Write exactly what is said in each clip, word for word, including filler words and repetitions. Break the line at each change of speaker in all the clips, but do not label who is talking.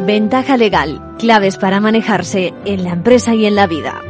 Ventaja Legal, claves para manejarse en la empresa y en la vida.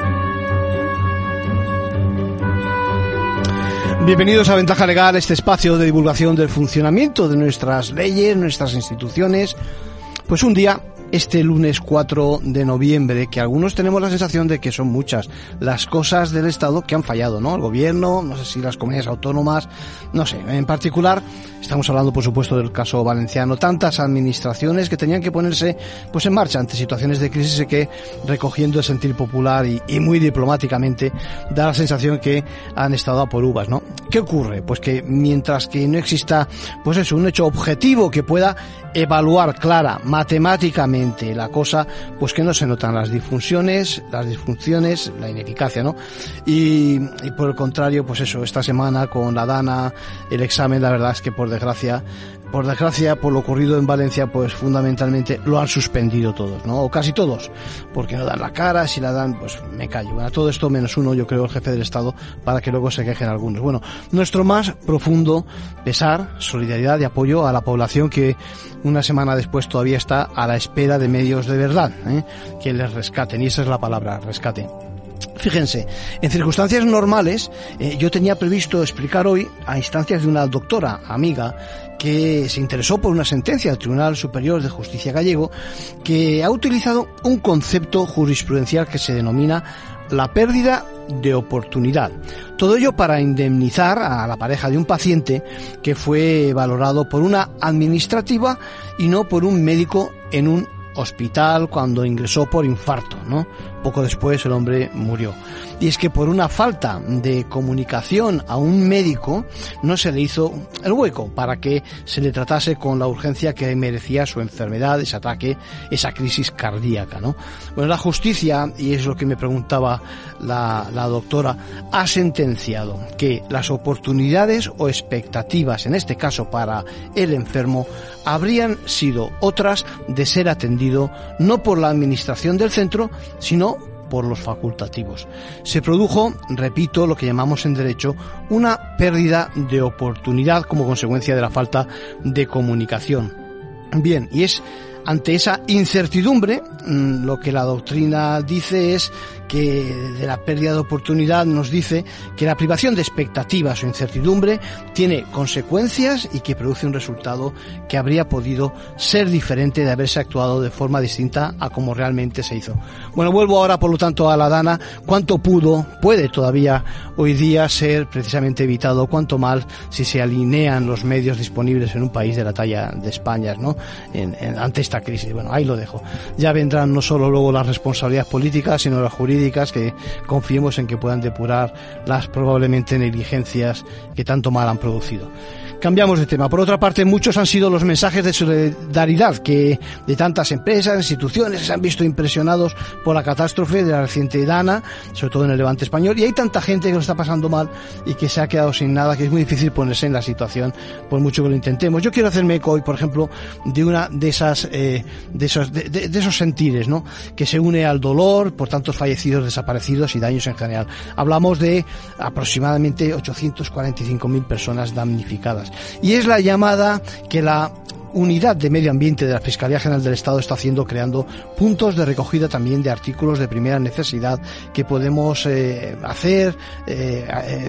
Bienvenidos a Ventaja Legal, este espacio de divulgación del funcionamiento de nuestras leyes, nuestras instituciones. Pues un día, este lunes cuatro de noviembre, que algunos tenemos la sensación de que son muchas las cosas del Estado que han fallado, ¿no? El gobierno, no sé si las comunidades autónomas, no sé, en particular estamos hablando por supuesto del caso valenciano, tantas administraciones que tenían que ponerse pues en marcha ante situaciones de crisis y que, recogiendo el sentir popular y, y muy diplomáticamente, da la sensación que han estado a por uvas, ¿no? ¿Qué ocurre? Pues que mientras que no exista pues eso, un hecho objetivo que pueda evaluar clara, matemáticamente la cosa, pues que no se notan las disfunciones, las disfunciones, la ineficacia, ¿no? Y, y por el contrario, pues eso, esta semana con la DANA, el examen, la verdad es que por desgracia, por desgracia, por lo ocurrido en Valencia, pues fundamentalmente lo han suspendido todos, ¿no? O casi todos, porque no dan la cara, si la dan, pues me callo. Bueno, todo esto menos uno, yo creo, el jefe del Estado, para que luego se quejen algunos. Bueno, nuestro más profundo pesar, solidaridad y apoyo a la población que una semana después todavía está a la espera de medios de verdad, ¿eh? que les rescaten, y esa es la palabra, rescate. Fíjense, en circunstancias normales, eh, yo tenía previsto explicar hoy, a instancias de una doctora amiga, que se interesó por una sentencia del Tribunal Superior de Justicia gallego, que ha utilizado un concepto jurisprudencial que se denomina la pérdida de oportunidad. Todo ello para indemnizar a la pareja de un paciente que fue valorado por una administrativa y no por un médico en un hospital cuando ingresó por infarto, ¿no? Poco después el hombre murió. Y es que por una falta de comunicación a un médico no se le hizo el hueco para que se le tratase con la urgencia que merecía su enfermedad, ese ataque, esa crisis cardíaca, ¿no? Bueno, la justicia, y es lo que me preguntaba la, la doctora, ha sentenciado que las oportunidades o expectativas, en este caso para el enfermo, habrían sido otras de ser atendido no por la administración del centro, sino por los facultativos. Se produjo, repito, lo que llamamos en derecho una pérdida de oportunidad como consecuencia de la falta de comunicación. Bien, y es ante esa incertidumbre, lo que la doctrina dice es que de la pérdida de oportunidad nos dice que la privación de expectativas o incertidumbre tiene consecuencias y que produce un resultado que habría podido ser diferente de haberse actuado de forma distinta a como realmente se hizo. Bueno, vuelvo ahora por lo tanto a la DANA. ¿Cuánto pudo, puede todavía hoy día ser precisamente evitado? ¿Cuánto mal si se alinean los medios disponibles en un país de la talla de España, ¿no? En, en, ante esta crisis. Bueno, ahí lo dejo. Ya vendrán no solo luego las responsabilidades políticas, sino las jurídicas, que confiemos en que puedan depurar las probablemente negligencias que tanto mal han producido. Cambiamos de tema. Por otra parte, muchos han sido los mensajes de solidaridad que de tantas empresas, instituciones, se han visto impresionados por la catástrofe de la reciente DANA, sobre todo en el Levante español, y hay tanta gente que lo está pasando mal y que se ha quedado sin nada, que es muy difícil ponerse en la situación por mucho que lo intentemos. Yo quiero hacerme eco hoy, por ejemplo, de una de esas eh, de esos de, de, de esos sentires, ¿no?, que se une al dolor por tantos fallecidos, desaparecidos y daños en general. Hablamos de aproximadamente ochocientas cuarenta y cinco mil personas damnificadas. Y es la llamada que la Unidad de Medio Ambiente de la Fiscalía General del Estado está haciendo, creando puntos de recogida también de artículos de primera necesidad que podemos eh, hacer eh,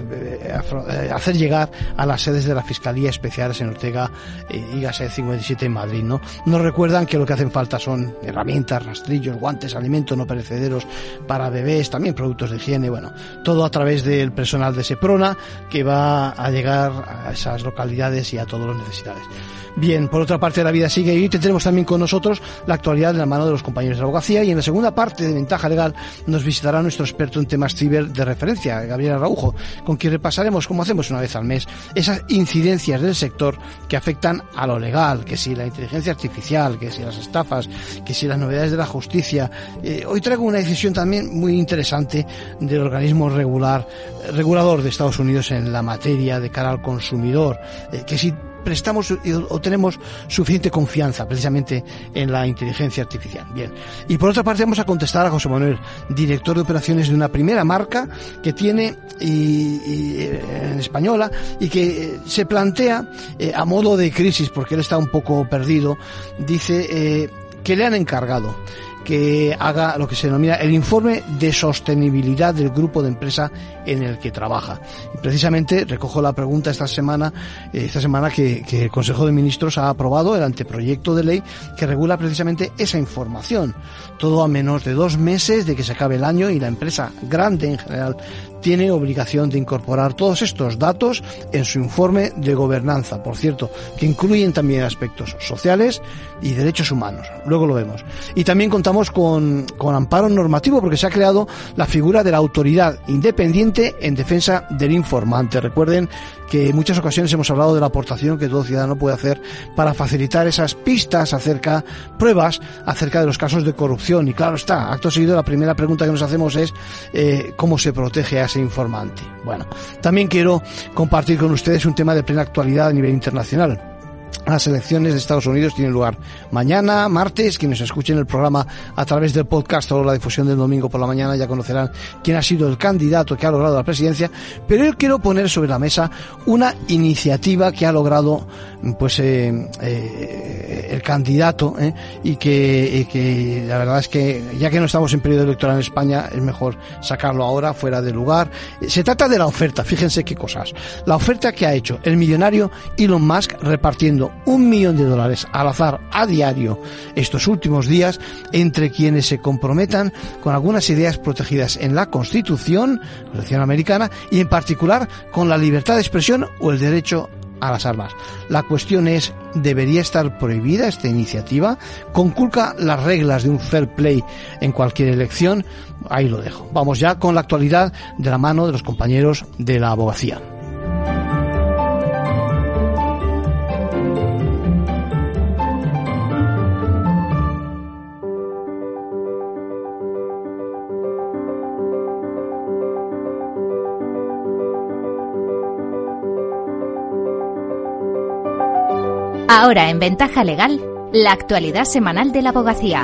eh, hacer llegar a las sedes de la Fiscalía Especiales en Ortega eh, y Gasset cincuenta y siete en Madrid, ¿no? Nos recuerdan que lo que hacen falta son herramientas, rastrillos, guantes, alimentos no perecederos para bebés, también productos de higiene, bueno, todo a través del personal de Seprona, que va a llegar a esas localidades y a todos los necesitados. Bien, por otra parte la vida sigue y hoy tendremos también con nosotros la actualidad de la mano de los compañeros de la abogacía, y en la segunda parte de Ventaja Legal nos visitará nuestro experto en temas ciber de referencia, Gabriel Araujo, con quien repasaremos, como hacemos una vez al mes, esas incidencias del sector que afectan a lo legal, que si la inteligencia artificial, que si las estafas, que si las novedades de la justicia. Eh, hoy traigo una decisión también muy interesante del organismo regular, regulador de Estados Unidos en la materia de cara al consumidor, eh, que si prestamos o tenemos suficiente confianza precisamente en la inteligencia artificial. Bien. Y por otra parte vamos a contestar a José Manuel, director de operaciones de una primera marca que tiene y, y, en española y que se plantea eh, a modo de crisis, porque él está un poco perdido, dice eh, que le han encargado que haga lo que se denomina el informe de sostenibilidad del grupo de empresa en el que trabaja. Y precisamente recojo la pregunta esta semana, eh, esta semana que, que el Consejo de Ministros ha aprobado el anteproyecto de ley que regula precisamente esa información. Todo a menos de dos meses de que se acabe el año, y la empresa grande en general tiene obligación de incorporar todos estos datos en su informe de gobernanza, por cierto, que incluyen también aspectos sociales y derechos humanos. Luego lo vemos. Y también contamos con, con amparo normativo, porque se ha creado la figura de la autoridad independiente en defensa del informante. Recuerden que en muchas ocasiones hemos hablado de la aportación que todo ciudadano puede hacer para facilitar esas pistas acerca, pruebas acerca de los casos de corrupción. Y claro está, acto seguido la primera pregunta que nos hacemos es eh, ¿cómo se protege a ese informante? Bueno, también quiero compartir con ustedes un tema de plena actualidad a nivel internacional. Las elecciones de Estados Unidos tienen lugar mañana, martes. Quienes escuchen el programa a través del podcast o la difusión del domingo por la mañana ya conocerán quién ha sido el candidato que ha logrado la presidencia. Pero yo quiero poner sobre la mesa una iniciativa que ha logrado pues eh, eh, el candidato eh, y que, eh, que la verdad es que ya que no estamos en periodo electoral en España es mejor sacarlo ahora fuera de lugar. Se trata de la oferta, fíjense qué cosas. La oferta que ha hecho el millonario Elon Musk repartiendo un millón de dólares al azar a diario estos últimos días entre quienes se comprometan con algunas ideas protegidas en la Constitución, Constitución americana, y en particular con la libertad de expresión o el derecho a las armas. La cuestión es, ¿debería estar prohibida esta iniciativa? ¿Conculca las reglas de un fair play en cualquier elección? Ahí lo dejo. Vamos ya con la actualidad de la mano de los compañeros de la abogacía.
Ahora en Ventaja Legal, la actualidad semanal de la abogacía.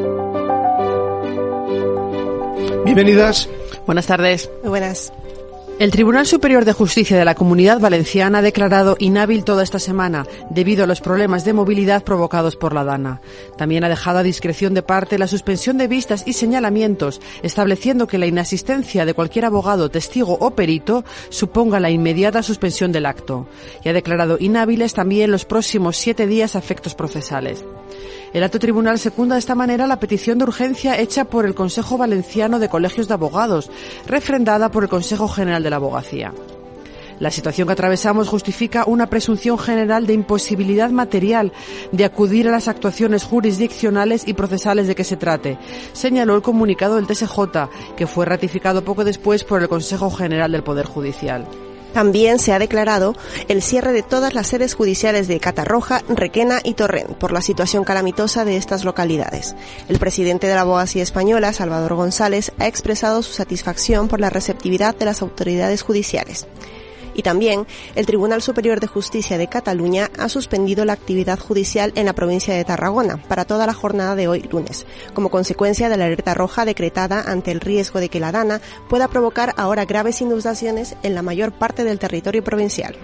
Bienvenidas.
Buenas tardes.
Muy buenas.
El Tribunal Superior de Justicia de la Comunidad Valenciana ha declarado inhábil toda esta semana debido a los problemas de movilidad provocados por la DANA. También ha dejado a discreción de parte la suspensión de vistas y señalamientos, estableciendo que la inasistencia de cualquier abogado, testigo o perito suponga la inmediata suspensión del acto. Y ha declarado inhábiles también los próximos siete días a efectos procesales. El alto tribunal secunda de esta manera la petición de urgencia hecha por el Consejo Valenciano de Colegios de Abogados, refrendada por el Consejo General de la Abogacía. La situación que atravesamos justifica una presunción general de imposibilidad material de acudir a las actuaciones jurisdiccionales y procesales de que se trate, señaló el comunicado del T S J, que fue ratificado poco después por el Consejo General del Poder Judicial.
También se ha declarado el cierre de todas las sedes judiciales de Catarroja, Requena y Torrent por la situación calamitosa de estas localidades. El presidente de la Abogacía Española, Salvador González, ha expresado su satisfacción por la receptividad de las autoridades judiciales. Y también el Tribunal Superior de Justicia de Cataluña ha suspendido la actividad judicial en la provincia de Tarragona para toda la jornada de hoy lunes, como consecuencia de la alerta roja decretada ante el riesgo de que la DANA pueda provocar ahora graves inundaciones en la mayor parte del territorio provincial.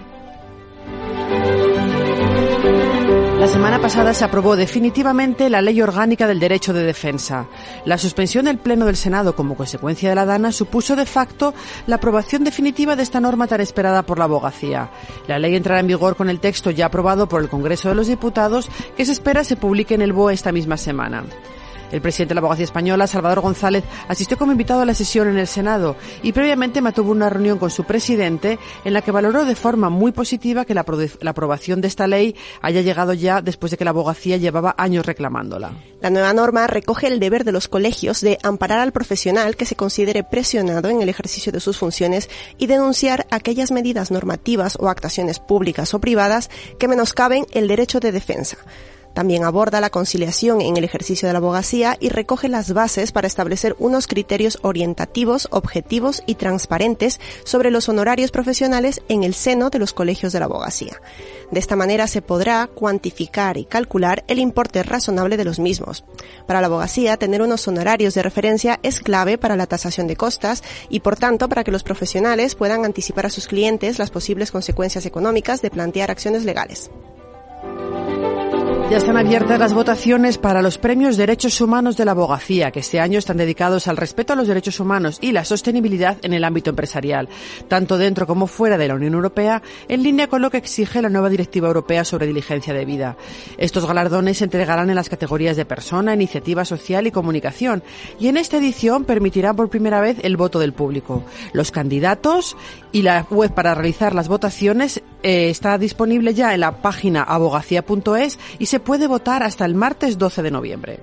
La semana pasada se aprobó definitivamente la Ley Orgánica del Derecho de Defensa. La suspensión del Pleno del Senado como consecuencia de la DANA supuso de facto la aprobación definitiva de esta norma tan esperada por la abogacía. La ley entrará en vigor con el texto ya aprobado por el Congreso de los Diputados, que se espera se publique en el B O E esta misma semana. El presidente de la Abogacía Española, Salvador González, asistió como invitado a la sesión en el Senado y previamente mantuvo una reunión con su presidente en la que valoró de forma muy positiva que la, la aprobación de esta ley haya llegado ya después de que la abogacía llevaba años reclamándola.
La nueva norma recoge el deber de los colegios de amparar al profesional que se considere presionado en el ejercicio de sus funciones y denunciar aquellas medidas normativas o actuaciones públicas o privadas que menoscaben el derecho de defensa. También aborda la conciliación en el ejercicio de la abogacía y recoge las bases para establecer unos criterios orientativos, objetivos y transparentes sobre los honorarios profesionales en el seno de los colegios de la abogacía. De esta manera se podrá cuantificar y calcular el importe razonable de los mismos. Para la abogacía, tener unos honorarios de referencia es clave para la tasación de costas y, por tanto, para que los profesionales puedan anticipar a sus clientes las posibles consecuencias económicas de plantear acciones legales.
Ya están abiertas las votaciones para los premios Derechos Humanos de la Abogacía, que este año están dedicados al respeto a los derechos humanos y la sostenibilidad en el ámbito empresarial, tanto dentro como fuera de la Unión Europea, en línea con lo que exige la nueva Directiva Europea sobre Diligencia Debida. Estos galardones se entregarán en las categorías de persona, iniciativa social y comunicación, y en esta edición permitirá por primera vez el voto del público. Los candidatos y la web para realizar las votaciones eh, está disponible ya en la página abogacía punto es y se puede votar hasta el martes doce de noviembre.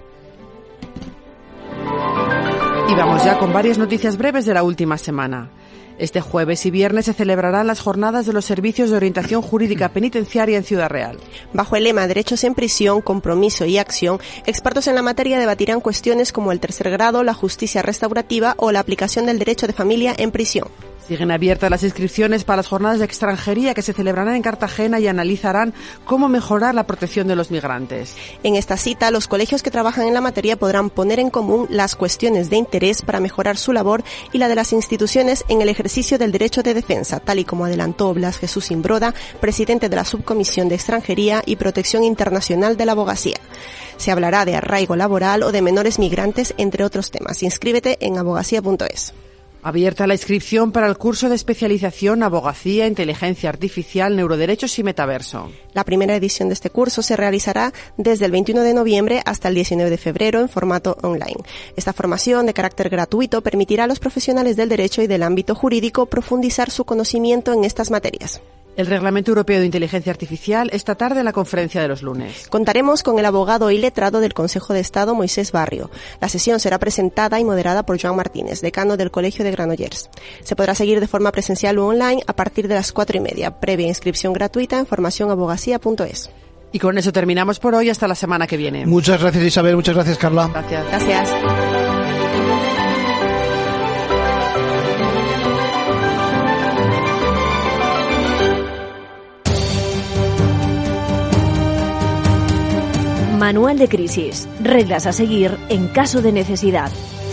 Y vamos ya con varias noticias breves de la última semana. Este jueves y viernes se celebrarán las jornadas de los servicios de orientación jurídica penitenciaria en Ciudad Real.
Bajo el lema Derechos en prisión, compromiso y acción, expertos en la materia debatirán cuestiones como el tercer grado, la justicia restaurativa o la aplicación del derecho de familia en prisión.
Siguen abiertas las inscripciones para las jornadas de extranjería que se celebrarán en Cartagena y analizarán cómo mejorar la protección de los migrantes.
En esta cita, los colegios que trabajan en la materia podrán poner en común las cuestiones de interés para mejorar su labor y la de las instituciones en el ejercicio del derecho de defensa, tal y como adelantó Blas Jesús Imbroda, presidente de la Subcomisión de Extranjería y Protección Internacional de la Abogacía. Se hablará de arraigo laboral o de menores migrantes, entre otros temas. Inscríbete en abogacía punto es.
Abierta la inscripción para el curso de especialización Abogacía, Inteligencia Artificial, Neuroderechos y Metaverso.
La primera edición de este curso se realizará desde el veintiuno de noviembre hasta el diecinueve de febrero en formato online. Esta formación de carácter gratuito permitirá a los profesionales del derecho y del ámbito jurídico profundizar su conocimiento en estas materias.
El Reglamento Europeo de Inteligencia Artificial esta tarde en la conferencia de los lunes.
Contaremos con el abogado y letrado del Consejo de Estado, Moisés Barrio. La sesión será presentada y moderada por Joan Martínez, decano del Colegio de Granollers. Se podrá seguir de forma presencial o online a partir de las cuatro y media. Previa inscripción gratuita en formación abogacía punto es.
Y con eso terminamos por hoy. Hasta la semana que viene.
Muchas gracias, Isabel. Muchas gracias, Carla.
Gracias.
Gracias.
Manual de crisis. Reglas a seguir en caso de necesidad.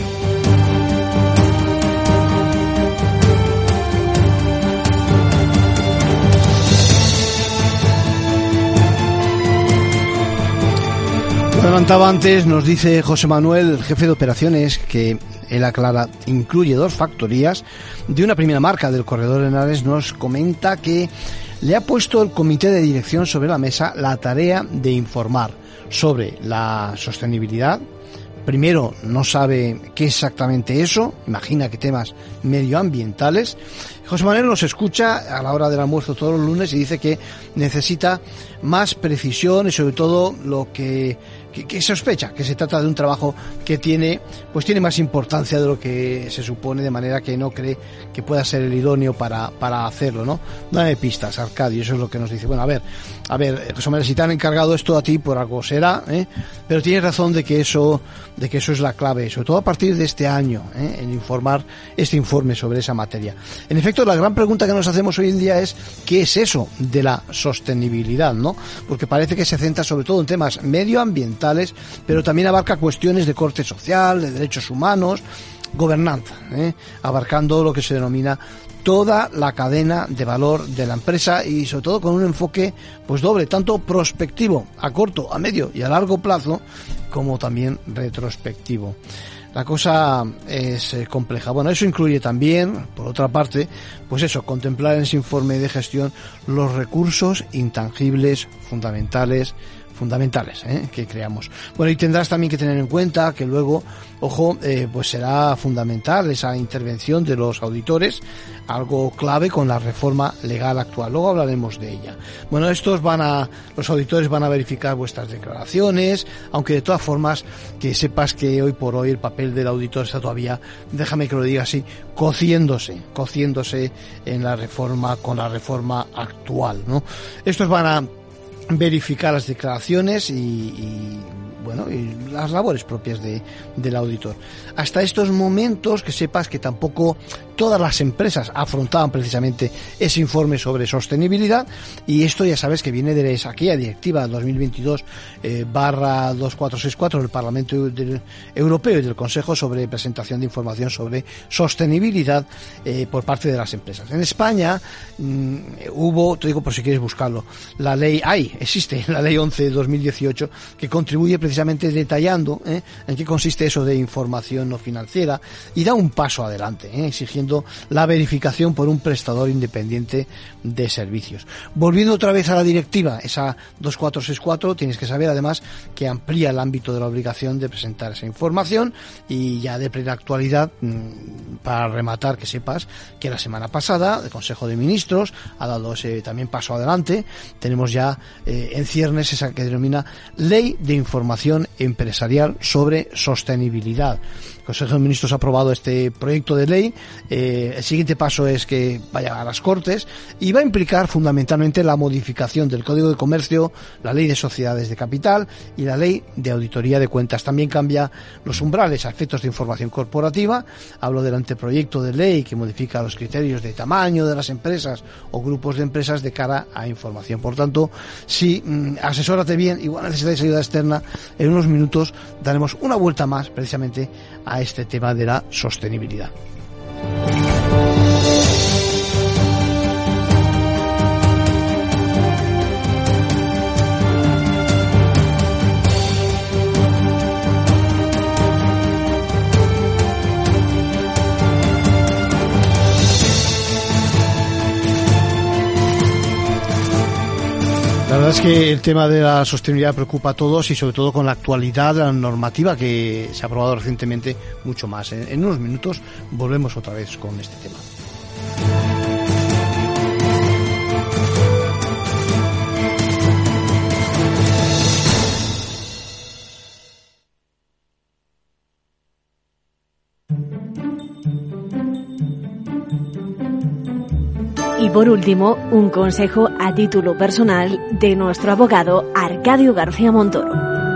Lo adelantaba antes, nos dice José Manuel, el jefe de operaciones, que él aclara, incluye dos factorías. De una primera marca del corredor Henares nos comenta que le ha puesto el comité de dirección sobre la mesa la tarea de informar sobre la sostenibilidad. Primero, no sabe qué es exactamente eso, imagina que temas medioambientales. José Manuel nos escucha a la hora del almuerzo todos los lunes y dice que necesita más precisión y sobre todo lo que, que, que sospecha, que se trata de un trabajo que tiene, pues tiene más importancia de lo que se supone, de manera que no cree que pueda ser el idóneo para, para hacerlo, ¿no? Dame pistas, Arcadio, eso es lo que nos dice. Bueno, a ver, a ver, José Manuel, si te han encargado esto a ti, por algo será, ¿eh? Pero tienes razón de que eso, de que eso es la clave, sobre todo a partir de este año, ¿eh? En informar este informe sobre esa materia. En efecto, la gran pregunta que nos hacemos hoy en día es ¿qué es eso de la sostenibilidad, no? Porque parece que se centra sobre todo en temas medioambientales, pero también abarca cuestiones de corte social, de derechos humanos, gobernanza, ¿eh? Abarcando lo que se denomina toda la cadena de valor de la empresa y sobre todo con un enfoque pues doble, tanto prospectivo a corto, a medio y a largo plazo, como también retrospectivo. La cosa es eh, compleja. Bueno, eso incluye también, por otra parte, pues eso, contemplar en ese informe de gestión los recursos intangibles fundamentales fundamentales ¿eh? que creamos. Bueno, y tendrás también que tener en cuenta que luego, ojo, eh, pues será fundamental esa intervención de los auditores, algo clave con la reforma legal actual. Luego hablaremos de ella. Bueno, estos van a, los auditores van a verificar vuestras declaraciones, aunque de todas formas que sepas que hoy por hoy el papel del auditor está todavía, déjame que lo diga así, cociéndose, cociéndose en la reforma, con la reforma actual, ¿no? Estos van a verificar las declaraciones y, y bueno, y las labores propias de, del auditor. Hasta estos momentos que sepas que tampoco todas las empresas afrontaban precisamente ese informe sobre sostenibilidad, y esto ya sabes que viene de esa, aquella directiva dos mil veintidós eh, barra dos cuatro seis cuatro del Parlamento del Europeo y del Consejo sobre presentación de información sobre sostenibilidad eh, por parte de las empresas. En España mmm, hubo, te digo por si quieres buscarlo, la ley, hay, existe la ley once de dos mil dieciocho que contribuye precisamente detallando eh, en qué consiste eso de información no financiera, y da un paso adelante, eh, exigiendo la verificación por un prestador independiente de servicios. Volviendo otra vez a la directiva, esa dos cuatro seis cuatro, tienes que saber además que amplía el ámbito de la obligación de presentar esa información, y ya de plena actualidad, para rematar, que sepas que la semana pasada el Consejo de Ministros ha dado ese también paso adelante. Tenemos ya eh, en ciernes esa que denomina Ley de Información Empresarial sobre Sostenibilidad. El Consejo de Ministros ha aprobado este proyecto de ley. Eh, el siguiente paso es que vaya a las Cortes, y va a implicar fundamentalmente la modificación del Código de Comercio, la Ley de Sociedades de Capital y la Ley de Auditoría de Cuentas. También cambia los umbrales a efectos de información corporativa. Hablo del anteproyecto de ley que modifica los criterios de tamaño de las empresas o grupos de empresas de cara a información. Por tanto, si mmm, asesórate bien, igual necesitáis ayuda externa, en unos minutos daremos una vuelta más precisamente a este tema de la sostenibilidad. La verdad es que el tema de la sostenibilidad preocupa a todos, y sobre todo con la actualidad de la normativa que se ha aprobado recientemente, mucho más. En, en unos minutos volvemos otra vez con este tema.
Y por último, un consejo a título personal de nuestro abogado Arcadio García Montoro.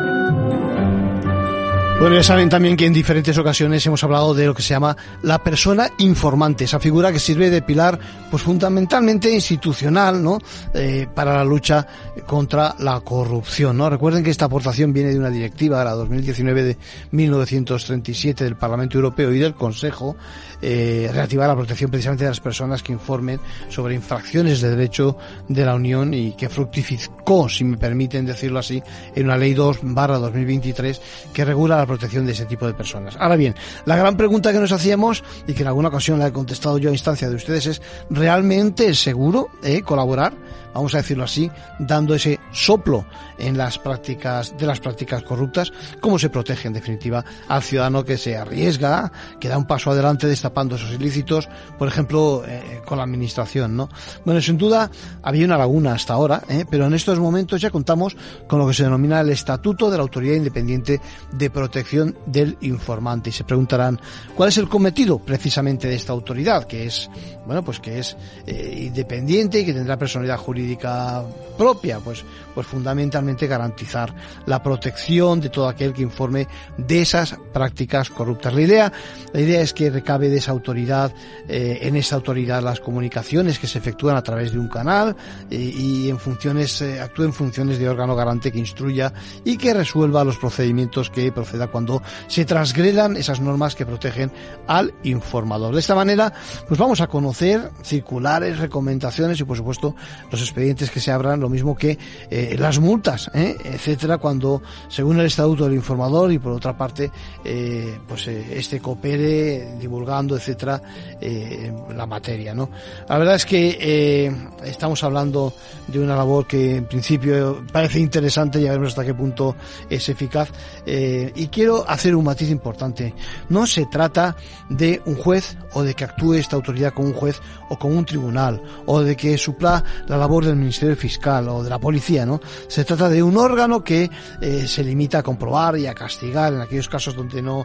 Bueno, ya saben también que en diferentes ocasiones hemos hablado de lo que se llama la persona informante, esa figura que sirve de pilar, pues fundamentalmente institucional, ¿no? Eh, para la lucha contra la corrupción, ¿no? Recuerden que esta aportación viene de una directiva, la dos mil diecinueve de mil novecientos treinta y siete del Parlamento Europeo y del Consejo, eh, relativa a la protección precisamente de las personas que informen sobre infracciones de derecho de la Unión, y que fructificó, si me permiten decirlo así, en una ley dos barra dos mil veintitrés que regula la protección de ese tipo de personas. Ahora bien, la gran pregunta que nos hacíamos, y que en alguna ocasión la he contestado yo a instancia de ustedes, es: ¿realmente es seguro eh, colaborar, vamos a decirlo así, dando ese soplo en las prácticas de las prácticas corruptas? ¿Cómo se protege en definitiva al ciudadano que se arriesga, que da un paso adelante destapando esos ilícitos, por ejemplo, eh, con la administración, ¿no? Bueno, sin duda había una laguna hasta ahora, eh, pero en estos momentos ya contamos con lo que se denomina el Estatuto de la Autoridad Independiente de Protección del Informante, y se preguntarán ¿cuál es el cometido precisamente de esta autoridad? Que es, bueno, pues que es eh, independiente y que tendrá personalidad jurídica propia. Pues, pues fundamentalmente garantizar la protección de todo aquel que informe de esas prácticas corruptas. La idea, la idea es que recabe de esa autoridad, eh, en esa autoridad las comunicaciones que se efectúan a través de un canal, eh, y en funciones, eh, actúe en funciones de órgano garante que instruya y que resuelva los procedimientos que proceda cuando se transgredan esas normas que protegen al informador. De esta manera, pues vamos a conocer circulares, recomendaciones y por supuesto los expedientes que se abran, lo mismo que eh, las multas, eh, etcétera, cuando según el estatuto del informador, y por otra parte eh, pues eh, este coopere divulgando, etcétera, eh, la materia, ¿no? La verdad es que eh, estamos hablando de una labor que en principio parece interesante, ya veremos hasta qué punto es eficaz, eh, y quiero hacer un matiz importante. No se trata de un juez, o de que actúe esta autoridad como un juez o como un tribunal, o de que supla la labor del Ministerio Fiscal o de la policía, ¿no? Se trata de un órgano que eh, se limita a comprobar y a castigar en aquellos casos donde no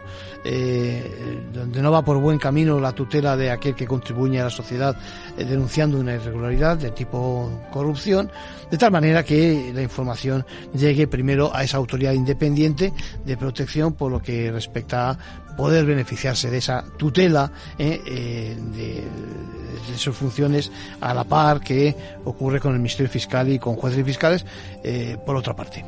eh, donde no va por buen camino la tutela de aquel que contribuye a la sociedad, eh, denunciando una irregularidad de tipo corrupción, de tal manera que la información llegue primero a esa autoridad independiente de protección situación por lo que respecta a poder beneficiarse de esa tutela eh, eh, de, de sus funciones a la par que ocurre con el Ministerio Fiscal y con jueces y fiscales, eh, por otra parte.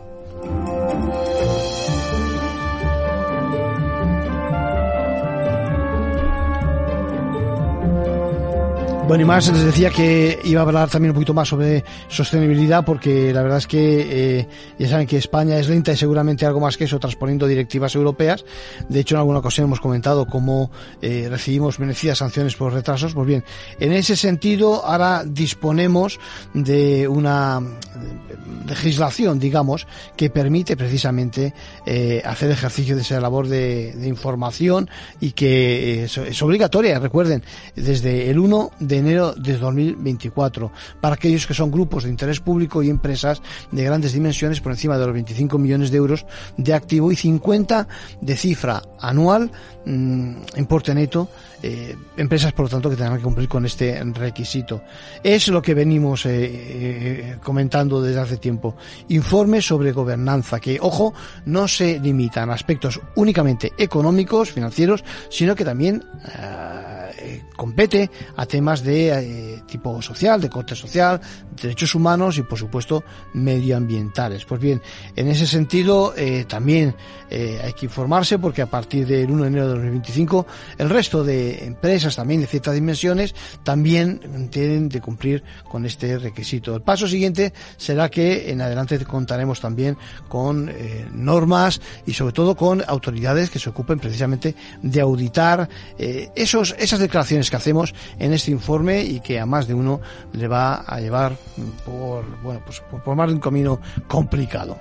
Bueno, y más les decía que iba a hablar también un poquito más sobre sostenibilidad, porque la verdad es que eh, ya saben que España es lenta y seguramente algo más que eso, transponiendo directivas europeas. De hecho, en alguna ocasión hemos comentado cómo eh, recibimos merecidas sanciones por retrasos. Pues bien, en ese sentido, ahora disponemos de una legislación, digamos, que permite precisamente eh, hacer ejercicio de esa labor de, de información y que eh, es, es obligatoria, recuerden, desde el uno de enero de dos mil veinticuatro, para aquellos que son grupos de interés público y empresas de grandes dimensiones por encima de los veinticinco millones de euros de activo y cincuenta de cifra anual, mmm, importe neto, eh, empresas por lo tanto que tendrán que cumplir con este requisito. Es lo que venimos eh, eh, comentando desde hace tiempo. Informes sobre gobernanza que, ojo, no se limitan a aspectos únicamente económicos, financieros, sino que también eh, compete a temas de eh, tipo social, de corte social, derechos humanos y por supuesto medioambientales. Pues bien, en ese sentido eh, también eh, hay que informarse, porque a partir del uno de enero de dos mil veinticinco el resto de empresas también de ciertas dimensiones también tienen de cumplir con este requisito. El paso siguiente será que en adelante contaremos también con eh, normas y sobre todo con autoridades que se ocupen precisamente de auditar eh, esos esas declaraciones que hacemos en este informe y que a más de uno le va a llevar por bueno pues por, por más de un camino complicado.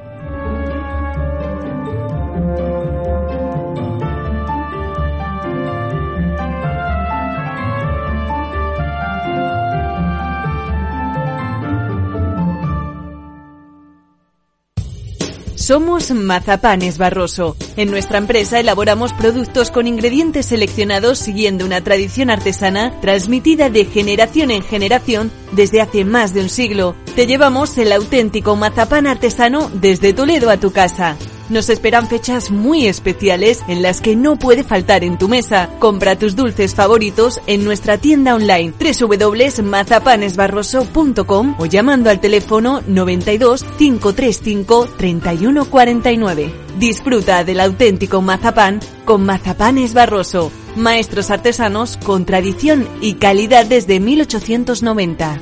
Somos Mazapanes Barroso. En nuestra empresa elaboramos productos con ingredientes seleccionados siguiendo una tradición artesana transmitida de generación en generación desde hace más de un siglo. Te llevamos el auténtico mazapán artesano desde Toledo a tu casa. Nos esperan fechas muy especiales en las que no puede faltar en tu mesa. Compra tus dulces favoritos en nuestra tienda online doble u doble u doble u punto mazapanes barroso punto com o llamando al teléfono noventa y dos, cinco treinta y cinco, treinta y uno cuarenta y nueve. Disfruta del auténtico mazapán con Mazapanes Barroso. Maestros artesanos con tradición y calidad desde mil ochocientos noventa.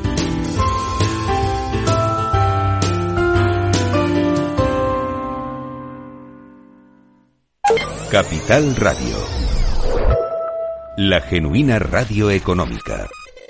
Capital Radio, la genuina radio económica.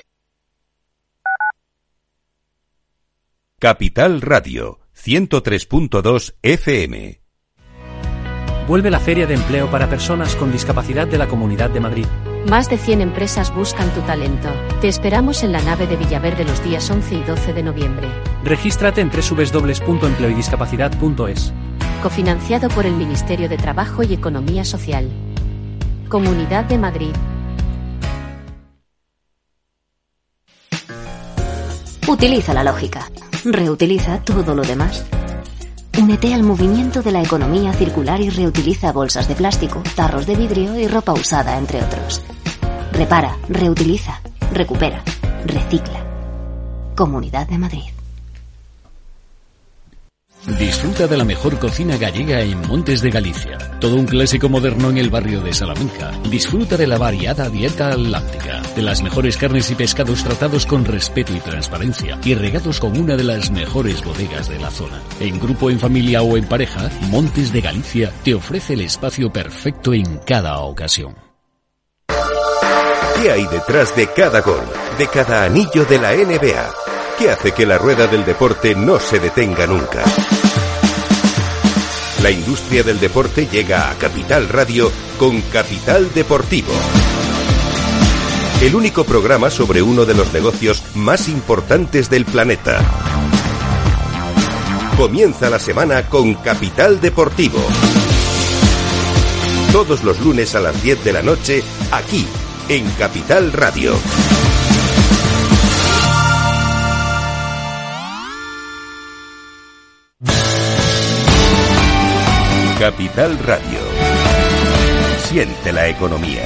Capital Radio, ciento tres punto dos F M.
Vuelve la Feria de Empleo para Personas con Discapacidad de la Comunidad de Madrid.
Más de cien empresas buscan tu talento. Te esperamos en la nave de Villaverde los días once y doce de noviembre.
Regístrate en doble u doble u doble u punto empleo y discapacidad punto es.
Cofinanciado por el Ministerio de Trabajo y Economía Social. Comunidad de Madrid.
Utiliza la lógica. Reutiliza todo lo demás. Únete al movimiento de la economía circular y reutiliza bolsas de plástico, tarros de vidrio y ropa usada, entre otros. Repara, reutiliza, recupera, recicla. Comunidad de Madrid.
Disfruta de la mejor cocina gallega en Montes de Galicia. Todo un clásico moderno en el barrio de Salamanca. Disfruta de la variada dieta atlántica, de las mejores carnes y pescados tratados con respeto y transparencia y regados con una de las mejores bodegas de la zona. En grupo, en familia o en pareja, Montes de Galicia te ofrece el espacio perfecto en cada ocasión.
¿Qué hay detrás de cada gol, de cada anillo de la N B A? ¿Qué hace que la rueda del deporte no se detenga nunca? La industria del deporte llega a Capital Radio con Capital Deportivo. El único programa sobre uno de los negocios más importantes del planeta. Comienza la semana con Capital Deportivo. Todos los lunes a las diez de la noche, aquí, en Capital Radio. Capital Radio. Siente la economía.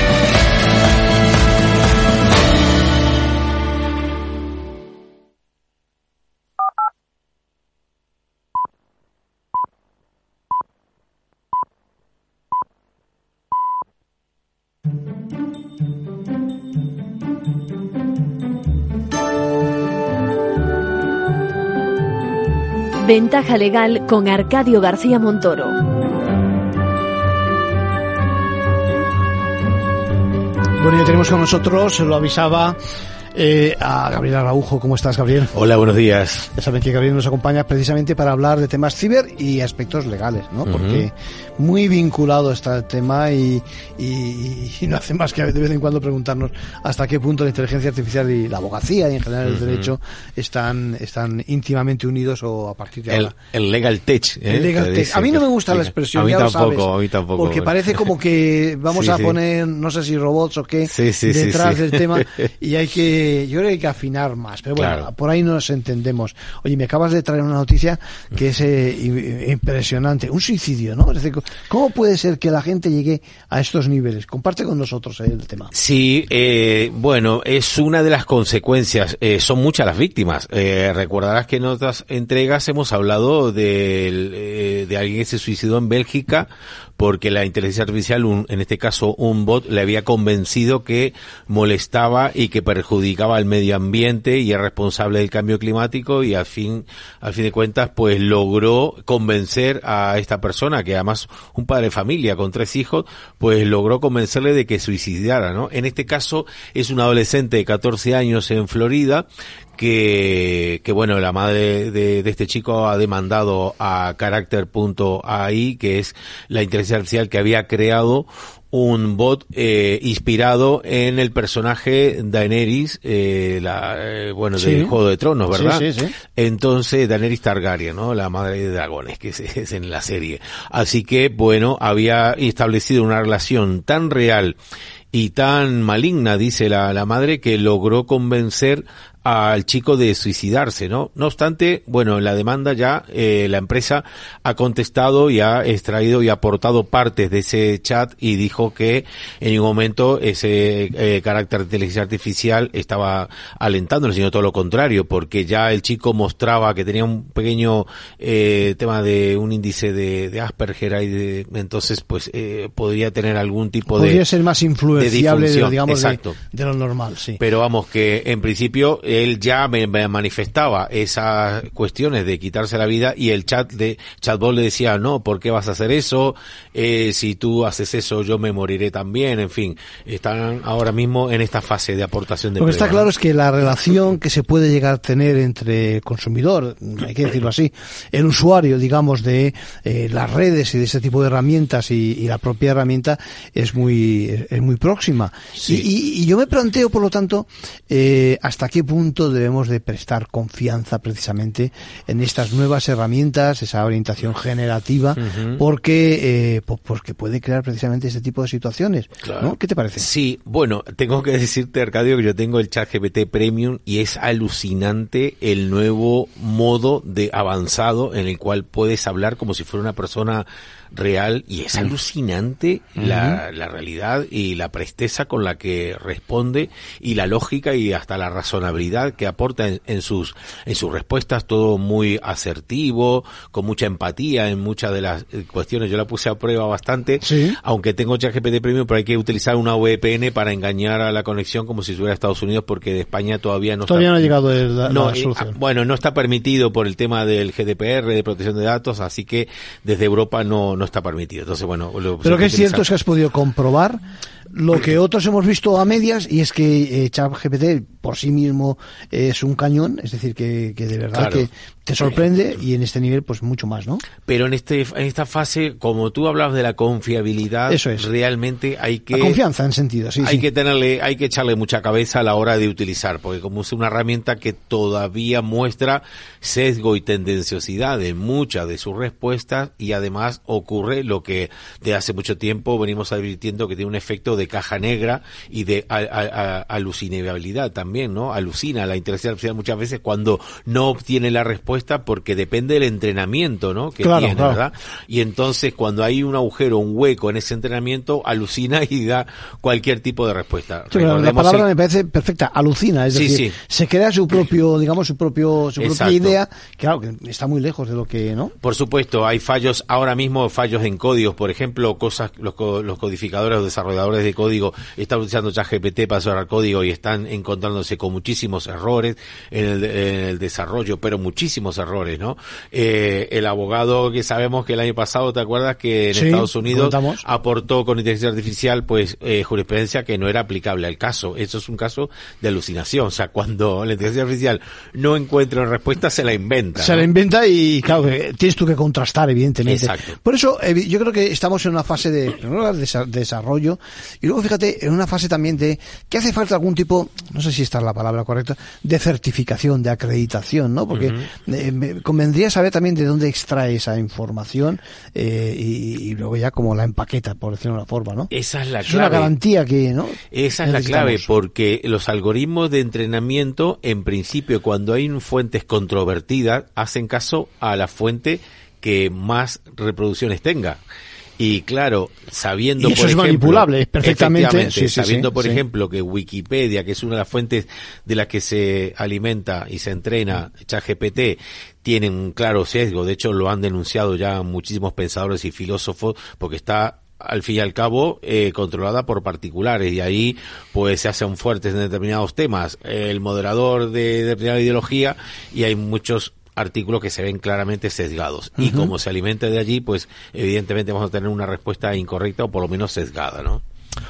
Ventaja legal con Arcadio García Montoro.
Bueno, ya tenemos con nosotros, se lo avisaba, eh, a Gabriel Araujo. ¿Cómo estás, Gabriel?
Hola, buenos días.
Ya saben que Gabriel nos acompaña precisamente para hablar de temas ciber y aspectos legales, ¿no? Uh-huh. Porque muy vinculado está el tema y, y, y no hace más que de vez en cuando preguntarnos hasta qué punto la inteligencia artificial y la abogacía y en general el uh-huh. derecho están están íntimamente unidos o a partir de
el,
ahora.
El legal tech. ¿eh?
El legal tech. A mí no me gusta la expresión,
a mí
ya
tampoco,
lo sabes.
A mí tampoco.
Porque parece como que vamos
sí,
a
sí.
poner, no sé si robots o qué,
sí, sí,
detrás
sí, sí.
del tema y hay que, yo creo que hay que afinar más. Pero bueno,
claro.
por ahí nos entendemos. Oye, me acabas de traer una noticia que es eh, impresionante. Un suicidio, ¿no? Es decir, ¿cómo puede ser que la gente llegue a estos niveles? Comparte con nosotros eh, el tema.
Sí, eh, bueno, es una de las consecuencias. Eh, son muchas las víctimas. Eh, recordarás que en otras entregas hemos hablado de, eh, de alguien que se suicidó en Bélgica porque la inteligencia artificial, un, en este caso un bot, le había convencido que molestaba y que perjudicaba al medio ambiente y es responsable del cambio climático, y al fin, al fin de cuentas, pues logró convencer a esta persona, que además un padre de familia con tres hijos, pues logró convencerle de que suicidara, ¿no? En este caso es un adolescente de catorce años en Florida, que, que bueno, la madre de, de este chico ha demandado a Character punto a i, que es la inteligencia artificial que había creado un bot eh, inspirado en el personaje Daenerys, eh, la, eh, bueno,
sí.
del Juego de Tronos, ¿verdad?
Sí, sí, sí.
Entonces, Daenerys Targaryen, ¿no? La madre de dragones, que es, es en la serie. Así que, bueno, había establecido una relación tan real y tan maligna, dice la, la madre, que logró convencer al chico de suicidarse, ¿no? No obstante, bueno, en la demanda ya eh, la empresa ha contestado y ha extraído y aportado partes de ese chat y dijo que en ningún momento ese eh, carácter de inteligencia artificial estaba alentándolo, sino todo lo contrario, porque ya el chico mostraba que tenía un pequeño eh, tema de un índice de, de Asperger y de, entonces pues eh, podría tener algún tipo
podría
de
podría ser más influenciable de, digamos de,
Exacto.
de lo normal, sí.
Pero vamos, que en principio él ya me, me manifestaba esas cuestiones de quitarse la vida y el chat de chatbot le decía, no, ¿por qué vas a hacer eso? Eh, si tú haces eso yo me moriré también. En fin, están ahora mismo en esta fase de aportación de
Lo que
prueba.
está claro es que la relación que se puede llegar a tener entre el consumidor, hay que decirlo así, el usuario, digamos, de eh, las redes y de ese tipo de herramientas y, y la propia herramienta es muy es muy próxima.
Sí.
Y, y, y yo me planteo, por lo tanto, eh, hasta qué punto debemos de prestar confianza precisamente en estas nuevas herramientas, esa orientación generativa, uh-huh. porque eh, porque puede crear precisamente este tipo de situaciones.
Claro.
¿No? ¿Qué te parece?
Sí, bueno, tengo que decirte, Arcadio, que yo tengo el ChatGPT Premium y es alucinante el nuevo modo de avanzado en el cual puedes hablar como si fuera una persona real, y es alucinante uh-huh. la, la realidad y la presteza con la que responde y la lógica y hasta la razonabilidad que aporta en, en sus en sus respuestas, todo muy asertivo, con mucha empatía en muchas de las cuestiones. Yo la puse a prueba bastante,
¿sí?
Aunque tengo ChatGPT Premium, pero hay que utilizar una V P N para engañar a la conexión como si estuviera Estados Unidos, porque de España todavía no
todavía
está,
no ha llegado el, la,
no,
la solución.
Eh, bueno, no está permitido por el tema del G D P R, de protección de datos, así que desde Europa no no está permitido. Entonces, bueno, lo
pero que es cierto es que has podido comprobar lo que otros hemos visto a medias, y es que eh, ChatGPT por sí mismo es un cañón, es decir, que, que de verdad
claro.
que te sorprende, y en este nivel pues mucho más, ¿no?
Pero en este en esta fase, como tú hablabas de la confiabilidad,
eso es.
Realmente hay que...
La confianza en sentido, sí,
Hay
sí.
que tenerle, hay que echarle mucha cabeza a la hora de utilizar, porque como es una herramienta que todavía muestra sesgo y tendenciosidad en muchas de sus respuestas, y además ocurre lo que de hace mucho tiempo venimos advirtiendo, que tiene un efecto de caja negra y de a, a, a, alucinabilidad también, ¿no? Alucina la inteligencia artificial muchas veces cuando no obtiene la respuesta respuesta porque depende del entrenamiento, ¿no? Que
claro,
tiene,
claro.
¿verdad? Y entonces cuando hay un agujero, un hueco en ese entrenamiento, alucina y da cualquier tipo de respuesta.
Sí, la palabra
el...
me parece perfecta, alucina, es
sí,
decir,
sí.
se crea su propio, digamos, su propio, su propia
Exacto.
idea, claro, que está muy lejos de lo que, ¿no?
Por supuesto, hay fallos, ahora mismo fallos en códigos, por ejemplo, cosas, los, los codificadores o desarrolladores de código están utilizando ChatGPT para cerrar código y están encontrándose con muchísimos errores en el, en el desarrollo, pero muchísimos errores, ¿no? Eh, el abogado que sabemos que el año pasado, ¿te acuerdas que en
sí,
Estados Unidos
contamos.
aportó con inteligencia artificial, pues, eh, jurisprudencia que no era aplicable al caso? Eso es un caso de alucinación, o sea, cuando la inteligencia artificial no encuentra una respuesta, se la inventa.
Se
¿no?
la inventa y, claro, tienes tú que contrastar, evidentemente.
Exacto.
Por eso, yo creo que estamos en una fase de, primero, de desarrollo, y luego, fíjate, en una fase también de que hace falta algún tipo, no sé si esta es la palabra correcta, de certificación, de acreditación, ¿no? Porque uh-huh. eh, me convendría saber también de dónde extrae esa información eh, y, y luego ya como la empaqueta, por decirlo de una forma, ¿no?
Esa es la
es
clave.
Es una garantía que, ¿no?
Esa es la clave, porque los algoritmos de entrenamiento, en principio, cuando hay fuentes controvertidas, hacen caso a la fuente que más reproducciones tenga. Y claro, sabiendo
y eso
por
es
ejemplo,
manipulable perfectamente, sí, sí,
sabiendo
sí,
por
sí.
ejemplo que Wikipedia, que es una de las fuentes de las que se alimenta y se entrena ChatGPT, tiene un claro sesgo, de hecho lo han denunciado ya muchísimos pensadores y filósofos, porque está al fin y al cabo eh, controlada por particulares, y ahí pues se hacen fuertes en determinados temas, el moderador de determinada ideología, y hay muchos artículos que se ven claramente sesgados. Uh-huh. Y como se alimenta de allí, pues evidentemente vamos a tener una respuesta incorrecta o por lo menos sesgada, ¿no?